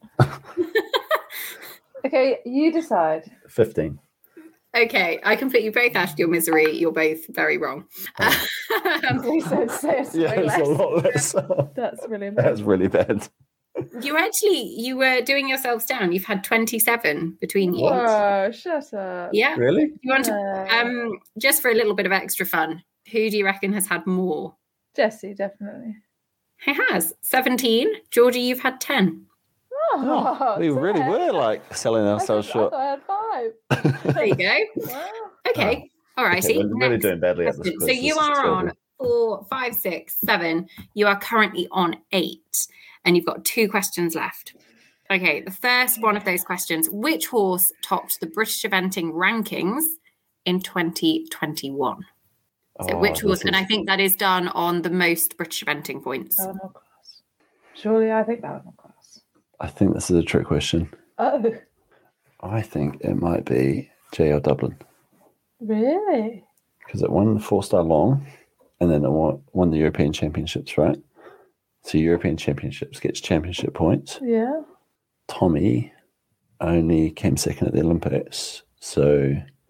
Okay, you decide. fifteen. Okay, I can put you both out of your misery. You're both very wrong. Um, Please don't say it's Yeah, way it's a less. lot less. That's really That's bad. really bad. you actually, you were doing yourselves down. You've had twenty-seven between you. Whoa, shut up. Yeah. Really? You want to, No. um, just for a little bit of extra fun, who do you reckon has had more? Jesse, definitely. Who has? seventeen. Georgie, you've had ten. Oh, we really ten. were like selling I ourselves thought- short. I thought I had five. There you go. Wow. Okay. All right. Okay, we're really doing badly at this question. quiz. So This you is are on terrible. four, five, six, seven. You are currently on eight, and you've got two questions left. Okay, the first one of those questions. Which horse topped the British eventing rankings in twenty twenty-one? So Oh, which horse? this And is- I think that is done on the most British eventing points. Ballamore Class. Surely I think Ballamore Class. I think this is a trick question. Oh, I think it might be J L Dublin really? because it won the four-star long, and then it won, won the European Championships, right? So European Championships gets championship points. Yeah. Tommy only came second at the Olympics, so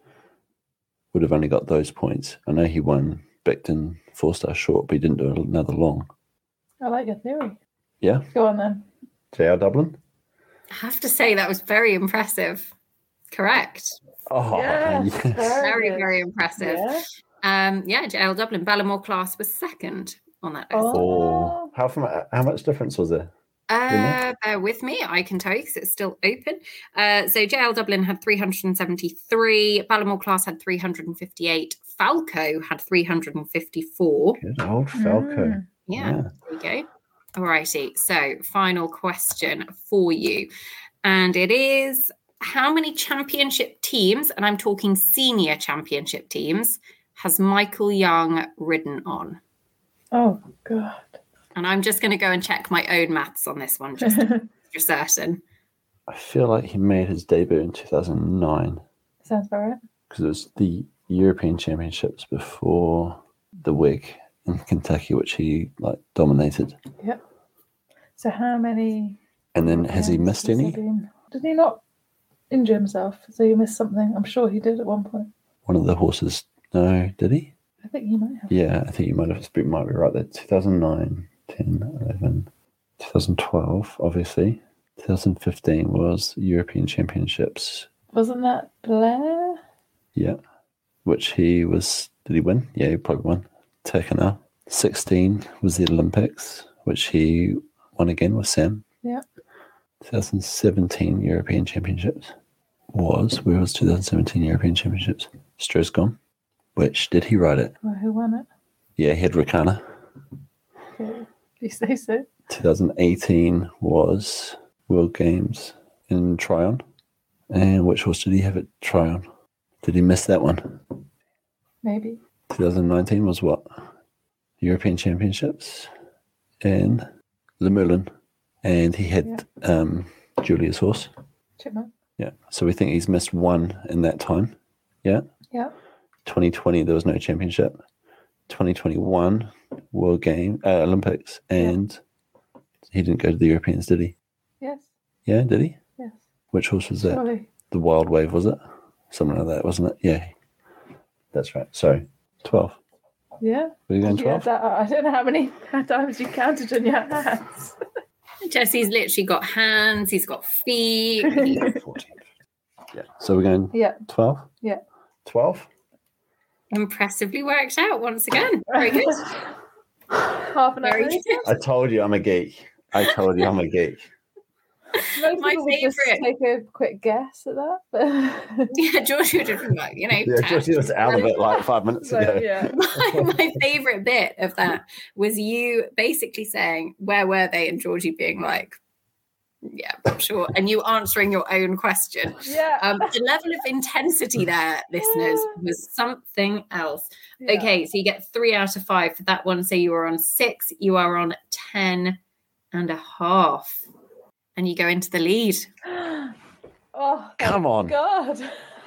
would have only got those points. I know he won Beckton four-star short, but he didn't do another long. I like your theory. Yeah, Go on then. J L Dublin. I have to say that was very impressive. Correct. Oh, Yes, yes. Very, good. very impressive. Yeah. Um, yeah, J L Dublin. Ballamore Class was second on that list. Oh, how from how much difference was there? Uh, bear with me. I can tell you because it's still open. Uh, so J L Dublin had three hundred seventy-three. Ballamore Class had three hundred fifty-eight. Falco had three hundred fifty-four. Good old Falco. Mm. Yeah, Yeah. there you go. Alrighty. So final question for you. And it is, how many championship teams, and I'm talking senior championship teams, has Michael Young ridden on? Oh, God. And I'm just going to go and check my own maths on this one, just for certain. I feel like he made his debut in two thousand nine Sounds about right. because it was the European Championships before the Wig in Kentucky, which he like dominated. Yep. So how many? And then has he rounds missed has any? been- Did he not injure himself? So he missed something. I'm sure he did at one point. One of the horses. No, did he? I think he might have. Yeah, I think you might have might be right there. two thousand nine, ten, eleven, two thousand twelve, obviously. two thousand fifteen was European Championships. Wasn't that Blair? Yeah. Which he was, did he win? Yeah, he probably won. Tekena. sixteen was the Olympics, which he won again with Sam. Yeah. twenty seventeen European Championships was, where was twenty seventeen European Championships? Strosgom. Which, did he ride it? Well, who won it? Yeah, he had Ricana. Okay. If you say so. twenty eighteen was World Games in Tryon. And which horse did he have at Tryon? Did he miss that one? Maybe. twenty nineteen was what? European Championships in Le Moulin. And he had um, Julia's horse. Chipmunk. Yeah. So we think he's missed one in that time. Yeah. Yeah. twenty twenty, there was no championship. twenty twenty-one, World Game, uh, Olympics. And he didn't go to the Europeans, did he? Yes. Yeah, did he? Yes. Which horse was that? Surely. The Wild Wave, was it? Something like that, wasn't it? Yeah. That's right. So, twelve. Yeah. Were you going Yeah, twelve? that, I don't know how many times you counted on your hands. Jesse's literally got hands, he's got feet. fourteen. Yeah. So we're going Yeah. twelve? Yeah. twelve? Impressively worked out once again. Very good. Half an hour. Very later. good. I told you I'm a geek. I told you I'm a geek. Most My people would just favourite. take a quick guess at that. But Yeah, George would have been like, you know, Yeah, ten. Georgie was out of it like five minutes so, ago. yeah. my, my favorite bit of that was you basically saying, where were they? And Georgie being like, yeah, I'm sure. And you answering your own question. Yeah. Um, the level of intensity there, listeners, was something else. Yeah. Okay, so you get three out of five for that one. So you are on six, you are on ten and a half. And you go into the lead. Oh, Come on. God.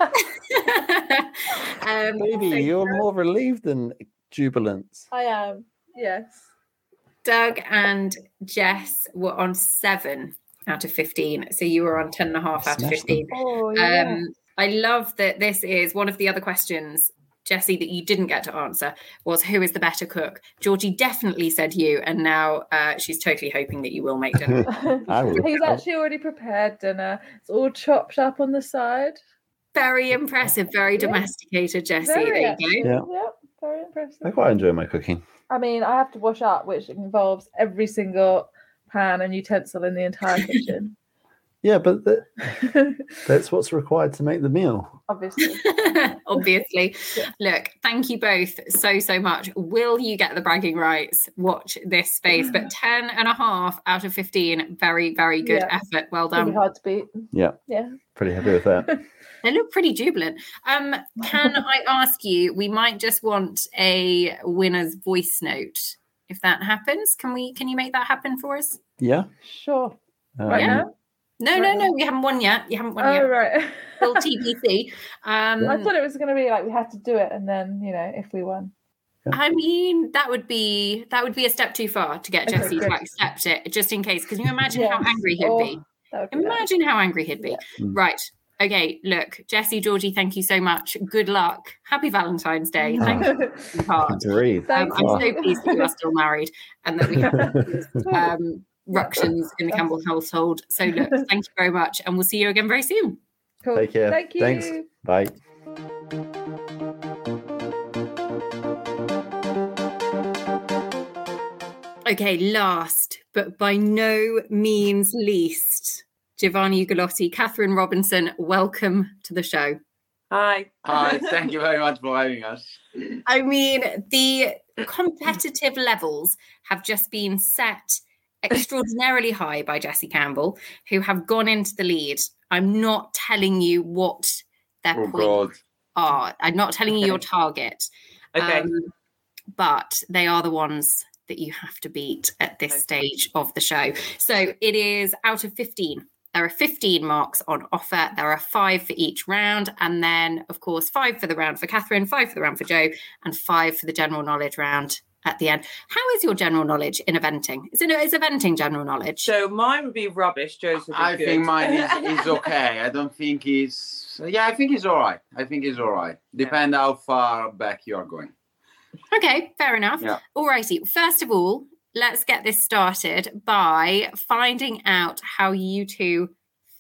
um, Baby, so you're more relieved than jubilant. I am. Yes. Doug and Jess were on seven out of fifteen. So you were on ten and a half out of Smashed fifteen. Oh, yeah. Um, I love that this is one of the other questions, Jessie, that you didn't get to answer was who is the better cook? Georgie definitely said you, and now uh, she's totally hoping that you will make dinner. I will. He's actually already prepared dinner. It's all chopped up on the side. Very impressive, very domesticated, Jessie. Very There you actually. go. Yeah. Yep, very impressive. I quite enjoy my cooking. I mean, I have to wash up, which involves every single pan and utensil in the entire kitchen. Yeah, but th- that's what's required to make the meal. Obviously. Obviously. Look, thank you both so, so much. Will you get the bragging rights? Watch this space. But ten and a half out of fifteen. Very, very good Yeah. effort. Well Pretty done. hard to beat. Yeah. Yeah. Pretty happy with that. They look pretty jubilant. Um, can I ask you, we might just want a winner's voice note. If that happens, can we? Can you make that happen for us? Yeah. Sure. Um, Right Yeah. now? No, no, no. We haven't won yet. You haven't won Oh, yet. right. Still T B C. Um, I thought it was going to be like we had to do it, and then you know if we won. I mean, that would be that would be a step too far to get Okay, Jesse good. to accept it, just in case. Can you imagine Yeah. how angry he'd Oh, be? that would be bad. Imagine how angry he'd be. Yeah. Mm. Right. Okay. Look, Jesse, Georgie, thank you so much. Good luck. Happy Valentine's Day. Thank you for your part. Breathe. Um, Thank I'm Oh. so pleased that you are still married and that we have um, ructions in the Campbell household. So look, thank you very much, and we'll see you again very soon. Cool. Take care. Thank you. Thanks. Bye. Okay, last but by no means least, Giovanni Ugolotti, Catherine Robinson, welcome to the show. Hi. Hi. Thank you very much for having us. I mean, the competitive levels have just been set extraordinarily high by Jessie Campbell, who have gone into the lead. I'm not telling you what their Oh, points God. are. I'm not telling you your target. Okay. Um, but they are the ones that you have to beat at this Okay. stage of the show. So it is out of fifteen. There are fifteen marks on offer. There are five for each round. And then, of course, five for the round for Catherine, five for the round for Joe, and five for the general knowledge round at the end. How is your general knowledge in eventing? Is it is eventing general knowledge? So mine would be rubbish. Joe's would be I good. think mine is, is okay. I don't think he's. Yeah, I think he's all right. I think he's all right. Depend how far back you are going. Okay, fair enough. Yeah. All righty. First of all, let's get this started by finding out how you two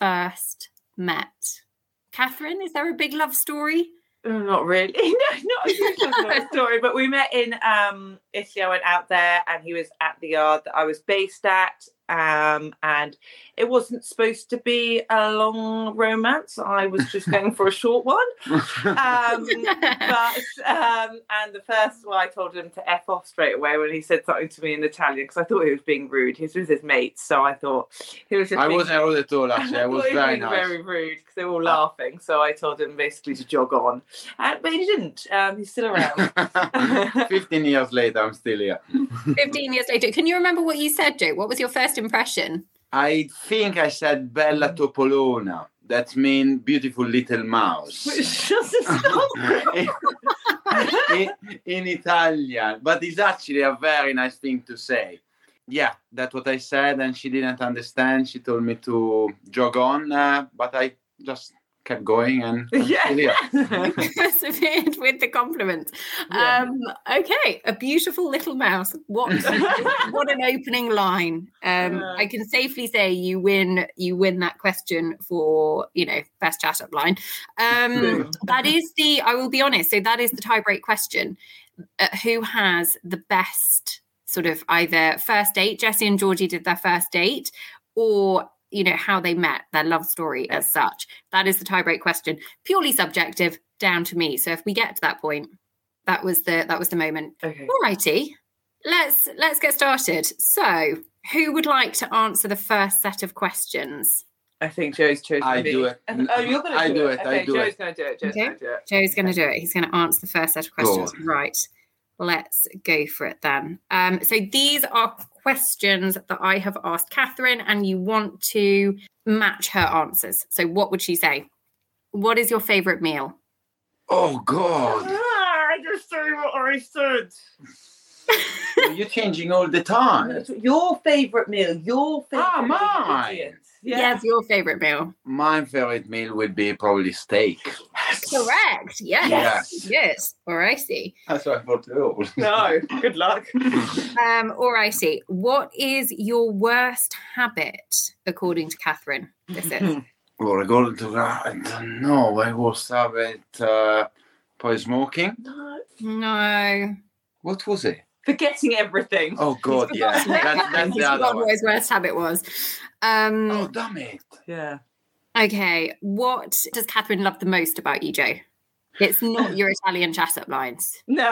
first met. Catherine, is there a big love story? Oh, not really. No, not a huge love story. But we met in um, Italy. I went out there, and he was at the yard that I was based at. Um, and it wasn't supposed to be a long romance. I was just going for a short one. Um, but um, and the first one, I told him to F off straight away when he said something to me in Italian because I thought he was being rude. He was with his mates, so I thought he was just. I being, wasn't rude at all, actually. I was thought he very being nice. very rude because they were all laughing. So I told him basically to jog on, uh, but he didn't. Um, he's still around. Fifteen years later, I'm still here. fifteen years later. Can you remember what you said, Joe? What was your first impression? I think I said Bella Topolona. That means beautiful little mouse. Which doesn't sound in, in, in Italian, but it's actually a very nice thing to say. Yeah, that's what I said, and she didn't understand. She told me to jog on, uh, but I just kept going, and I'm still here. Persevered with the compliment. Yeah. Um, okay, a beautiful little mouse. What what an opening line. Um, Yeah. I can safely say you win. You win that question for you know best chat up line. Um, that is the. I will be honest. So that is the tie-break question. Uh, who has the best sort of either first date? Jessie and Georgie did their first date, or you know, how they met, their love story as such. That is the tie-break question. Purely subjective, down to me. So if we get to that point, that was the that was the moment. Okay. All righty. Let's let's get started. So who would like to answer the first set of questions? I think Joe's chosen I me. do it. Oh, you're going to I do, do it. it, I Okay, do Joe's it. going to do it. Joe's Okay. going to do it. Joe's going to do it. He's going to answer the first set of questions. Good. Right. Let's go for it then. Um, so these are questions that I have asked Catherine, and you want to match her answers. So what would she say? What is your favourite meal? Oh, God. Ah, I just say what I said. You're changing all the time. That's what- Your favourite meal. Your favourite Ah, mine. ingredient. Yes, your favourite meal. My favorite meal would be probably steak. Correct. Yes. Yes. Yes. All righty. That's what I thought too. No, good luck. Um, all righty. What is your worst habit, according to Catherine? This is. Oh, regarding to that, I don't know. I was having uh, probably smoking. No. No. What was it? Forgetting everything. Oh God, yeah. That's, that's He's the other forgotten one. what his worst habit was. Um, Oh damn it! Yeah. Okay, what does Catherine love the most about you, Joe? It's not your Italian chat-up lines. No.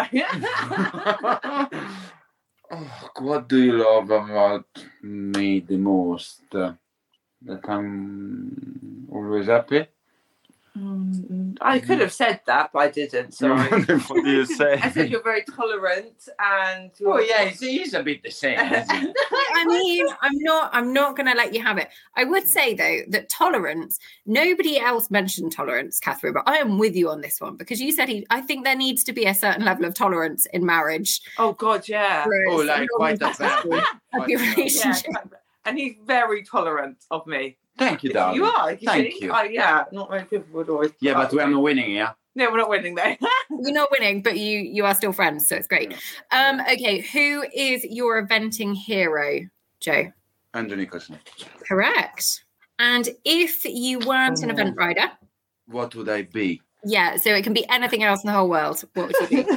Oh, what do you love about me the most? Uh, that I'm always happy. Mm, I could have said that, but I didn't. Sorry. What do you say? I said you're very tolerant and. You're... Oh yeah, it's, it's a bit the same. Isn't it? I mean, I'm not. I'm not going to let you have it. I would say though that tolerance. Nobody else mentioned tolerance, Catherine, but I am with you on this one because you said he. I think there needs to be a certain level of tolerance in marriage. Oh God, yeah. Oh, like quite a fair. Happy relationship. Yeah, and he's very tolerant of me. Thank you, darling. You are. You Thank see? you. Oh, yeah. Not many people would always. Yeah, but we are not winning, yeah. No, we're not winning though. You're not winning, but you you are still friends, so it's great. Um, okay, who is your eventing hero, Joe? Andrew Nicholson. Correct. And if you weren't an event rider, What would I be? yeah, so it can be anything else in the whole world. What would you be?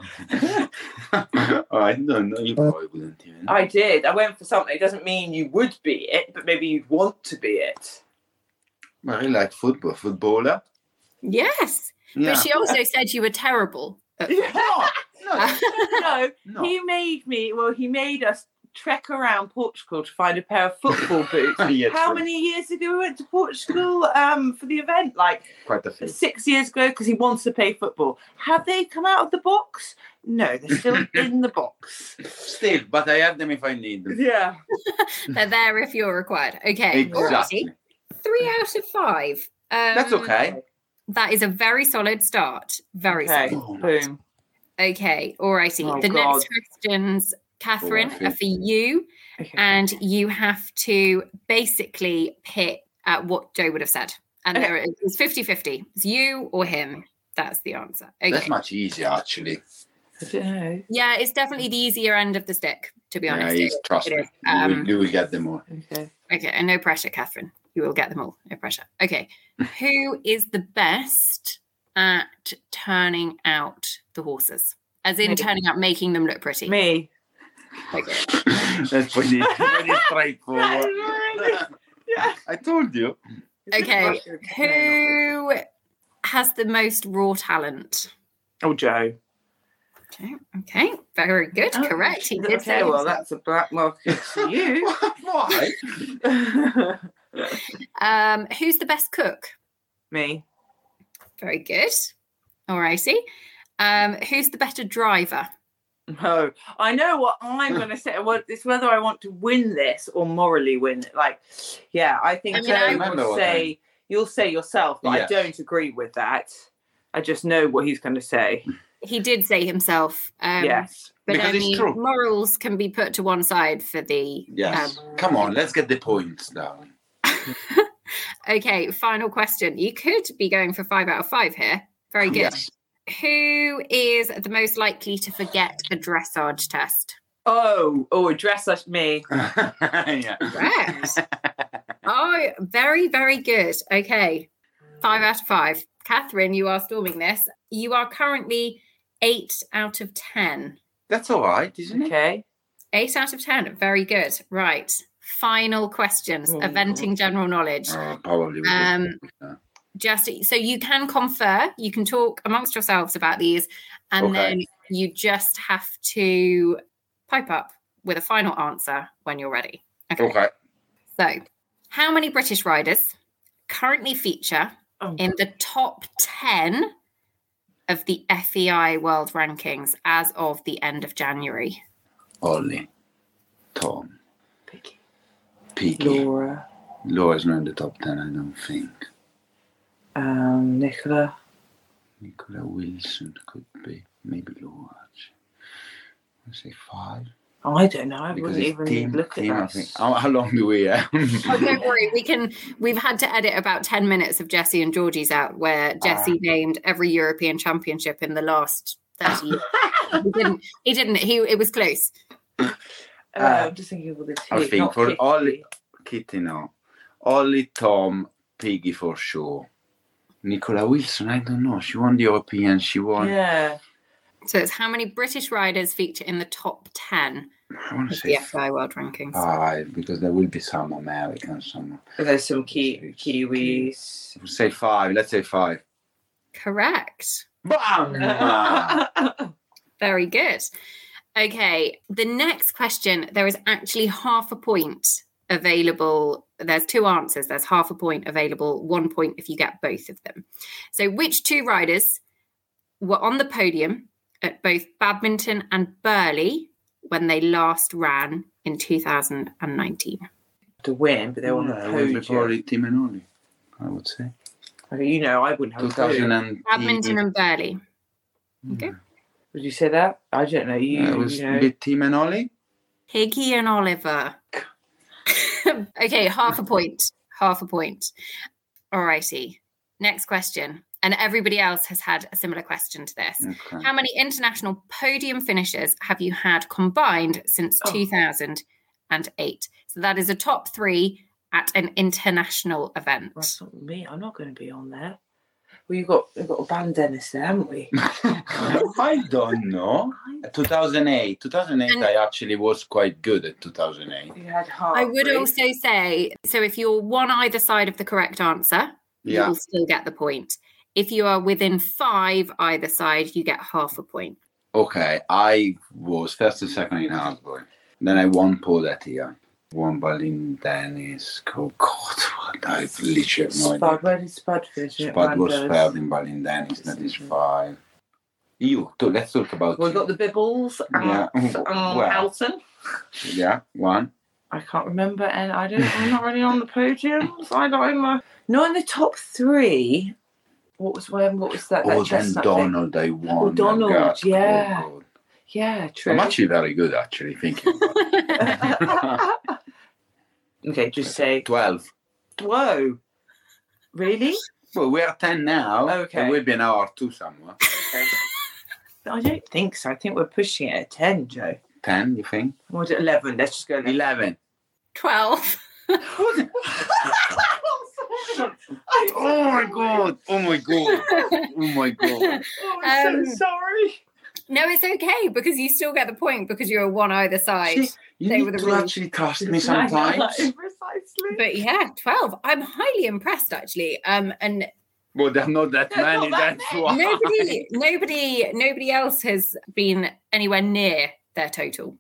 Oh, I don't know. You probably wouldn't even. I did. I went for something. It doesn't mean you would be it, but maybe you'd want to be it. I really like football. Footballer. Yes. Yeah. But she also said you were terrible. at- No, no, No, no. he made me. Well, he made us trek around Portugal to find a pair of football boots. Yeah, How true. many years ago we went to Portugal um, for the event? Like Quite a few. six years ago, because he wants to play football. Have they come out of the box? No, they're still in the box. Still, but I have them if I need them. Yeah. They're there if you're required. Okay. Exactly. alrighty. Three out of five. Um, That's okay. That is a very solid start. Very Okay. solid. Boom. Okay. Alrighty. Oh, the God. next questions, Catherine, Oh, I are for you. Okay. And you have to basically pick at what Joe would have said. And Okay. there it is fifty-fifty. It's you or him. That's the answer. Okay. That's much easier, actually. I don't know. Yeah, it's definitely the easier end of the stick, to be Yeah, honest. it's, trust It me. is. You will- Um, you will get them all. Okay. Okay, and no pressure, Catherine. You will get them all. No pressure. Okay. Who is the best at turning out the horses? As in Me. turning out, making them look pretty. Me. Okay. That's pretty, pretty straightforward. Yeah. I told you. Okay. Who has the most raw talent? Oh, Joe. Okay. Okay. Very good. Oh, Correct. He did say Okay, well, himself. that's a black market for you. Why? Um, who's the best cook? Me. Very good. All righty. Um, who's the better driver? No, I know what I'm going to say. What it's whether I want to win this or morally win it. Like, yeah, I think I mean, Joe I remember will what say you'll say yourself, but Yes. I don't agree with that. I just know what he's going to say. He did say himself. Um, Yes. But Because I it's mean, true. morals can be put to one side for the. Yes. um, Come on, let's get the points down. Okay, final question. You could be going for five out of five here. Very good. Yes. Who is the most likely to forget a dressage test? Oh, oh, address us me. Yeah. Correct. Oh, very, very good. Okay, five out of five. Catherine, you are storming this. You are currently eight out of ten. That's all right, isn't it? Okay. Eight out of ten. Very good. Right. Final questions. Oh, Eventing general knowledge. Oh, probably. we Um, will. Just so you can confer, you can talk amongst yourselves about these, and Okay. then you just have to pipe up with a final answer when you're ready. Okay. So, how many British riders currently feature Oh. in the top ten of the F E I World Rankings as of the end of January? Ollie, Tom, Piggy. Piggy. Laura. Laura's not in the top ten, I don't think. Um, Nicola. Nicola Wilson could be. Maybe Laura. I say five. Oh, I don't know. I Because wouldn't it's even team, look at team, I that. think. How, how long do we have? Oh, don't worry. We can. We've had to edit about ten minutes of Jessie and Georgie's out, where Jessie Ah. named every European championship in the last thirty years. he didn't. He didn't. He. It was close. Uh, I'm just thinking of all the I team, think not for Kitty. Ollie, Kitty, no. Ollie, Tom, Piggy for sure. Nicola Wilson, I don't know. She won the European. She won. Yeah. So it's how many British riders feature in the top ten I want to of say the F I World Rankings? five because there will be some Americans. Some. There's some ki- Kiwis. We'll say five. Let's say five. Correct. Bam! Very good. Okay, the next question, there is actually half a point available. There's two answers. There's half a point available, one point if you get both of them. So which two riders were on the podium at both Badminton and Burghley when they last ran in two thousand nineteen? To win, but they were on the Yeah, it would be podium. probably Timonoli, I would say. Okay, you know, I wouldn't have a clue. two thousand Badminton and Burghley. Okay. Would you say that? I don't know. You, Yeah, it was you know. a bit Timonoli. Higgy and Oliver. Okay, half a point. Half a point. All righty. Next question. And everybody else has had a similar question to this. Okay. How many international podium finishes have you had combined since Oh. two thousand eight? So that is a top three at an international event. That's not me. I'm not going to be on there. Well, you've got, we've got a band Dennis there, haven't we? I don't know. two thousand eight. two thousand eight, And- I actually was quite good at two thousand eight. You had heart. I would also say, so if you're one either side of the correct answer, Yeah. you will still get the point. If you are within five either side, you get half a point. Okay, I was first and second in Hasbury. Then I won pole that year. Won Berlin Dennis. Oh, God, what? I literally have no idea. Spud, where did Spud finish? it? Spud was Randers. third in Berlin Dennis. That is five. You, so let's talk about We've you. got the Bibbles and Yeah. um, Well. Alton. Yeah, one. I can't remember, and I don't. I'm not really on the podiums. I don't know. Not in the top three. What was when? What was that? Oh, that then chestnut thing? Donald, I won. Oh, Donald, God, yeah. oh, God. Yeah, true. I'm actually very good, actually, thinking about it. Okay, just say twelve. whoa. Really? Well, we are ten now. Okay. It will be an hour or two somewhere. I don't think so. I think we're pushing it at ten, Joe. ten, you think? Or is it eleven? Let's just go eleven. eleven. twelve. Oh my God. Oh my God. Oh my God. Oh, I'm Um, so sorry. No, it's okay because you still get the point because you're one either side. See, you They were need the to rules. actually trust me sometimes. Precisely. But yeah, twelve. I'm highly impressed actually. Um, and Well, there are not that There's many, not that that's many. why. nobody, nobody, nobody else has been anywhere near their total.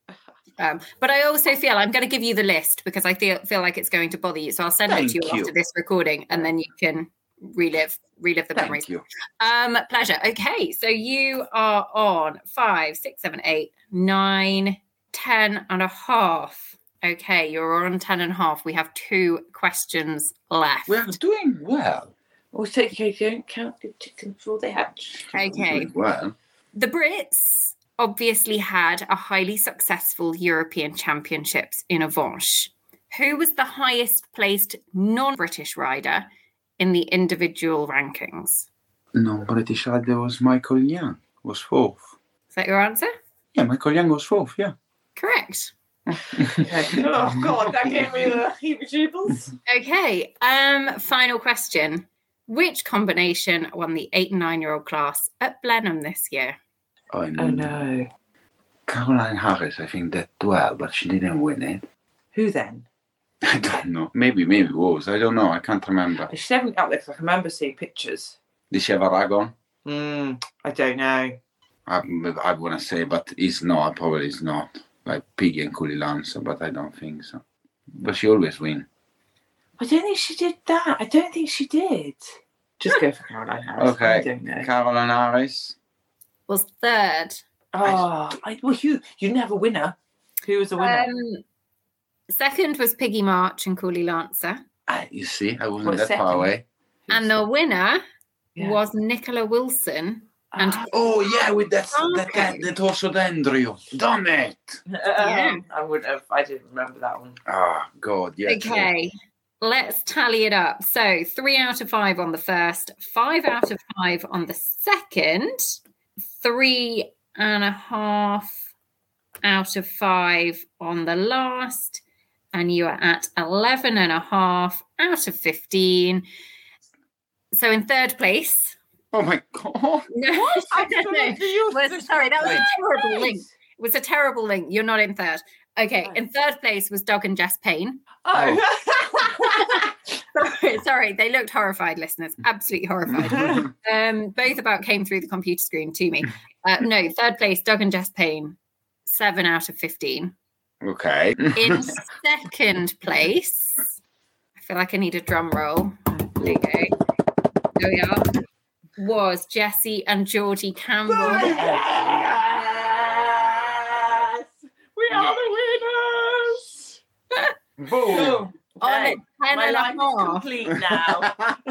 Um, but I also feel I'm going to give you the list because I feel feel like it's going to bother you. So I'll send it Thank to you, you. after this recording, and then you can relive relive the memories. Thank you. Um, pleasure. Okay, so you are on five, six, seven, eight, nine, ten and a half. Okay, you're on ten and a half. We have two questions left. We are doing well. Or take okay, don't count the chickens before they hatch. Okay. Doing well. The Brits obviously had a highly successful European Championships in Avanche. Who was the highest placed non-British rider in the individual rankings? No, British rider was Michael Young. Was fourth. Is that your answer? Yeah, Michael Young was fourth, yeah. Correct. Okay. Oh God, that gave me the heebie-jeebles. Okay, um, final question. Which combination won the eight and nine-year-old class at Blenheim this year? I know. Oh no. Caroline Harris, I think that well, but she didn't win it. Who then? I don't know. Maybe, maybe it was. I don't know. I can't remember. She's definitely up there because I can remember seeing pictures. Did she have a rag on? Mm, I don't know. I, I want to say, but it's not. Probably it's not. Like Piggy and Coolie Lancer, but I don't think so. But she always win. I don't think she did that. I don't think she did. Just go for Caroline Harris. Okay. I don't know. Caroline Harris. Was third. Oh, I, well, you you didn't have a winner. Who was the winner? Um, second was Piggy March and Cooley Lancer. Ah, you see, I wasn't Well, that far second. away. And the winner Yeah. was Nicola Wilson. and- Ah, Oh yeah, with that that Okay. that, that also Andrew. Damn it! um, I would have. I didn't remember that one. Ah, God, yeah. Okay, let's tally it up. So three out of five on the first, five out of five on the second, three and a half out of five on the last, and you are at eleven and a half out of fifteen. So in third place Oh my God. No, Absolutely useless was, sorry, that was a place. terrible link. It was a terrible link. You're not in third. Okay, in third place was Doug and Jess Payne. Oh. sorry, sorry, they looked horrified, listeners. Absolutely horrified. um, both about came through the computer screen to me. Uh, no, third place, Doug and Jess Payne. Seven out of fifteen. Okay. In second place, I feel like I need a drum roll. There you go. There we are. Was Jessie and Georgie Campbell. Yes! We are the winners! Boom. On Hey, at ten my and a life is half. complete now.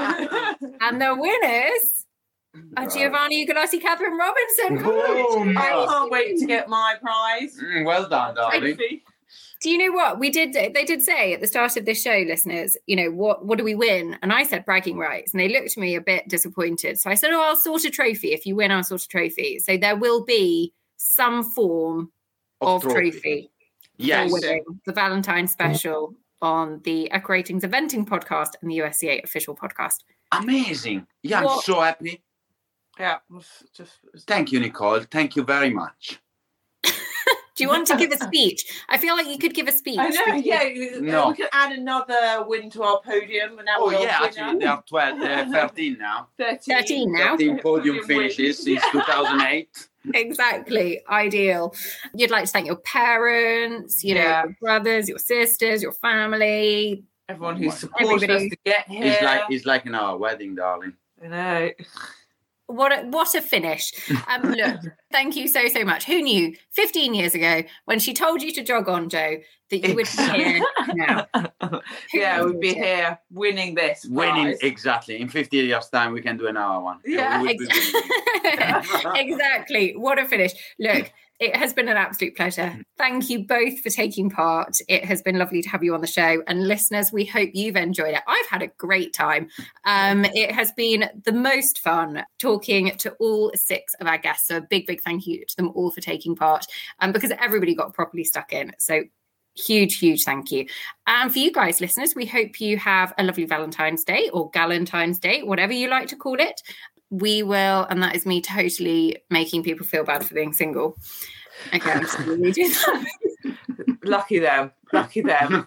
And the winners are Giovanni Ugolotti, Catherine Robinson. Boom. I can't wait to get my prize. Mm, well done, darling. Trophy. Do you know what we did? They did say at the start of this show, listeners, you know, what, what do we win? And I said bragging rights. And they looked at me a bit disappointed. So I said, oh, I'll sort a trophy. If you win, I'll sort a trophy. So there will be some form of, Of trophy, trophy. for Yes. winning the Valentine's special on the Echo Ratings Eventing podcast and the U S C A official podcast. Amazing. Yeah, I'm What- so happy. Yeah, it was just it was Thank you, Nicole. Thank you very much. Do you want to give a speech? I feel like you could give a speech. I know, yeah. No. We can add another win to our podium. And now Oh, we're yeah, winner. actually, there are twelve, uh, thirteen now. thirteen. thirteen now. thirteen podium wins. finishes since two thousand eight. Exactly. Ideal. You'd like to thank your parents, you know, Yeah. your brothers, your sisters, your family. Everyone who Wow. supported Everybody. us to get here. It's like it's like in our wedding, darling. I know. What a, what a finish. Um, look, thank you so, so much. Who knew fifteen years ago when she told you to jog on, Joe, that you would be here now? Yeah, Who we'd be knew? here winning this. Winning, prize. exactly. In fifty years' time, we can do another one. Yeah, we would be Ex- winning. exactly. What a finish. Look, it has been an absolute pleasure. Thank you both for taking part. It has been lovely to have you on the show. And listeners, we hope you've enjoyed it. I've had a great time. Um, it has been the most fun talking to all six of our guests. So a big, big thank you to them all for taking part, um, because everybody got properly stuck in. So huge, huge thank you. And for you guys, listeners, we hope you have a lovely Valentine's Day or Galentine's Day, whatever you like to call it. We will, and that is me totally making people feel bad for being single. Okay, I'm just going to redo that. Lucky them. Lucky them.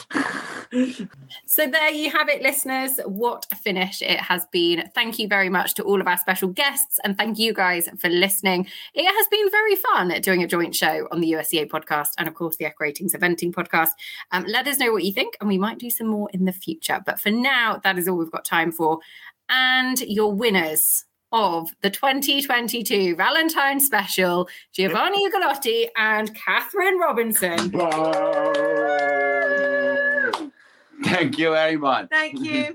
So there you have it, listeners. What a finish it has been. Thank you very much to all of our special guests, and thank you guys for listening. It has been very fun doing a joint show on the U S C A podcast and, of course, the Echo Ratings Eventing podcast. Um, let us know what you think, and we might do some more in the future. But for now, that is all we've got time for. And your winners of the twenty twenty-two Valentine's Special, Giovanni Ugolotti and Catherine Robinson. Thank you very much. Thank you.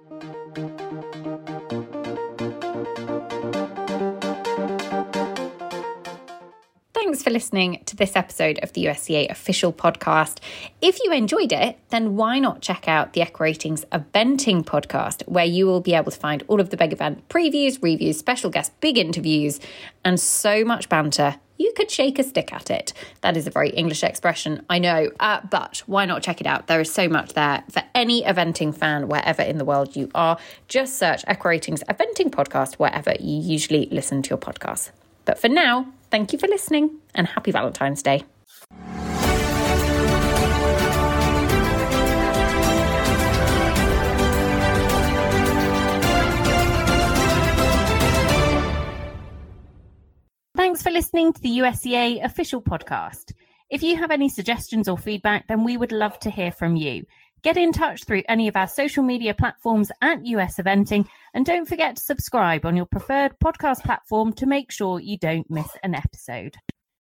Thanks for listening to this episode of the U S C A official podcast. If you enjoyed it, then why not check out the Echo Ratings Eventing podcast, where you will be able to find all of the big event previews, reviews, special guests, big interviews, and so much banter. You could shake a stick at it. That is a very English expression, I know, uh, but why not check it out? There is so much there for any eventing fan, wherever in the world you are. Just search Echo Ratings Eventing podcast wherever you usually listen to your podcasts. But for now, thank you for listening and happy Valentine's Day. Thanks for listening to the U S C A official podcast. If you have any suggestions or feedback, then we would love to hear from you. Get in touch through any of our social media platforms at U S Eventing, and don't forget to subscribe on your preferred podcast platform to make sure you don't miss an episode.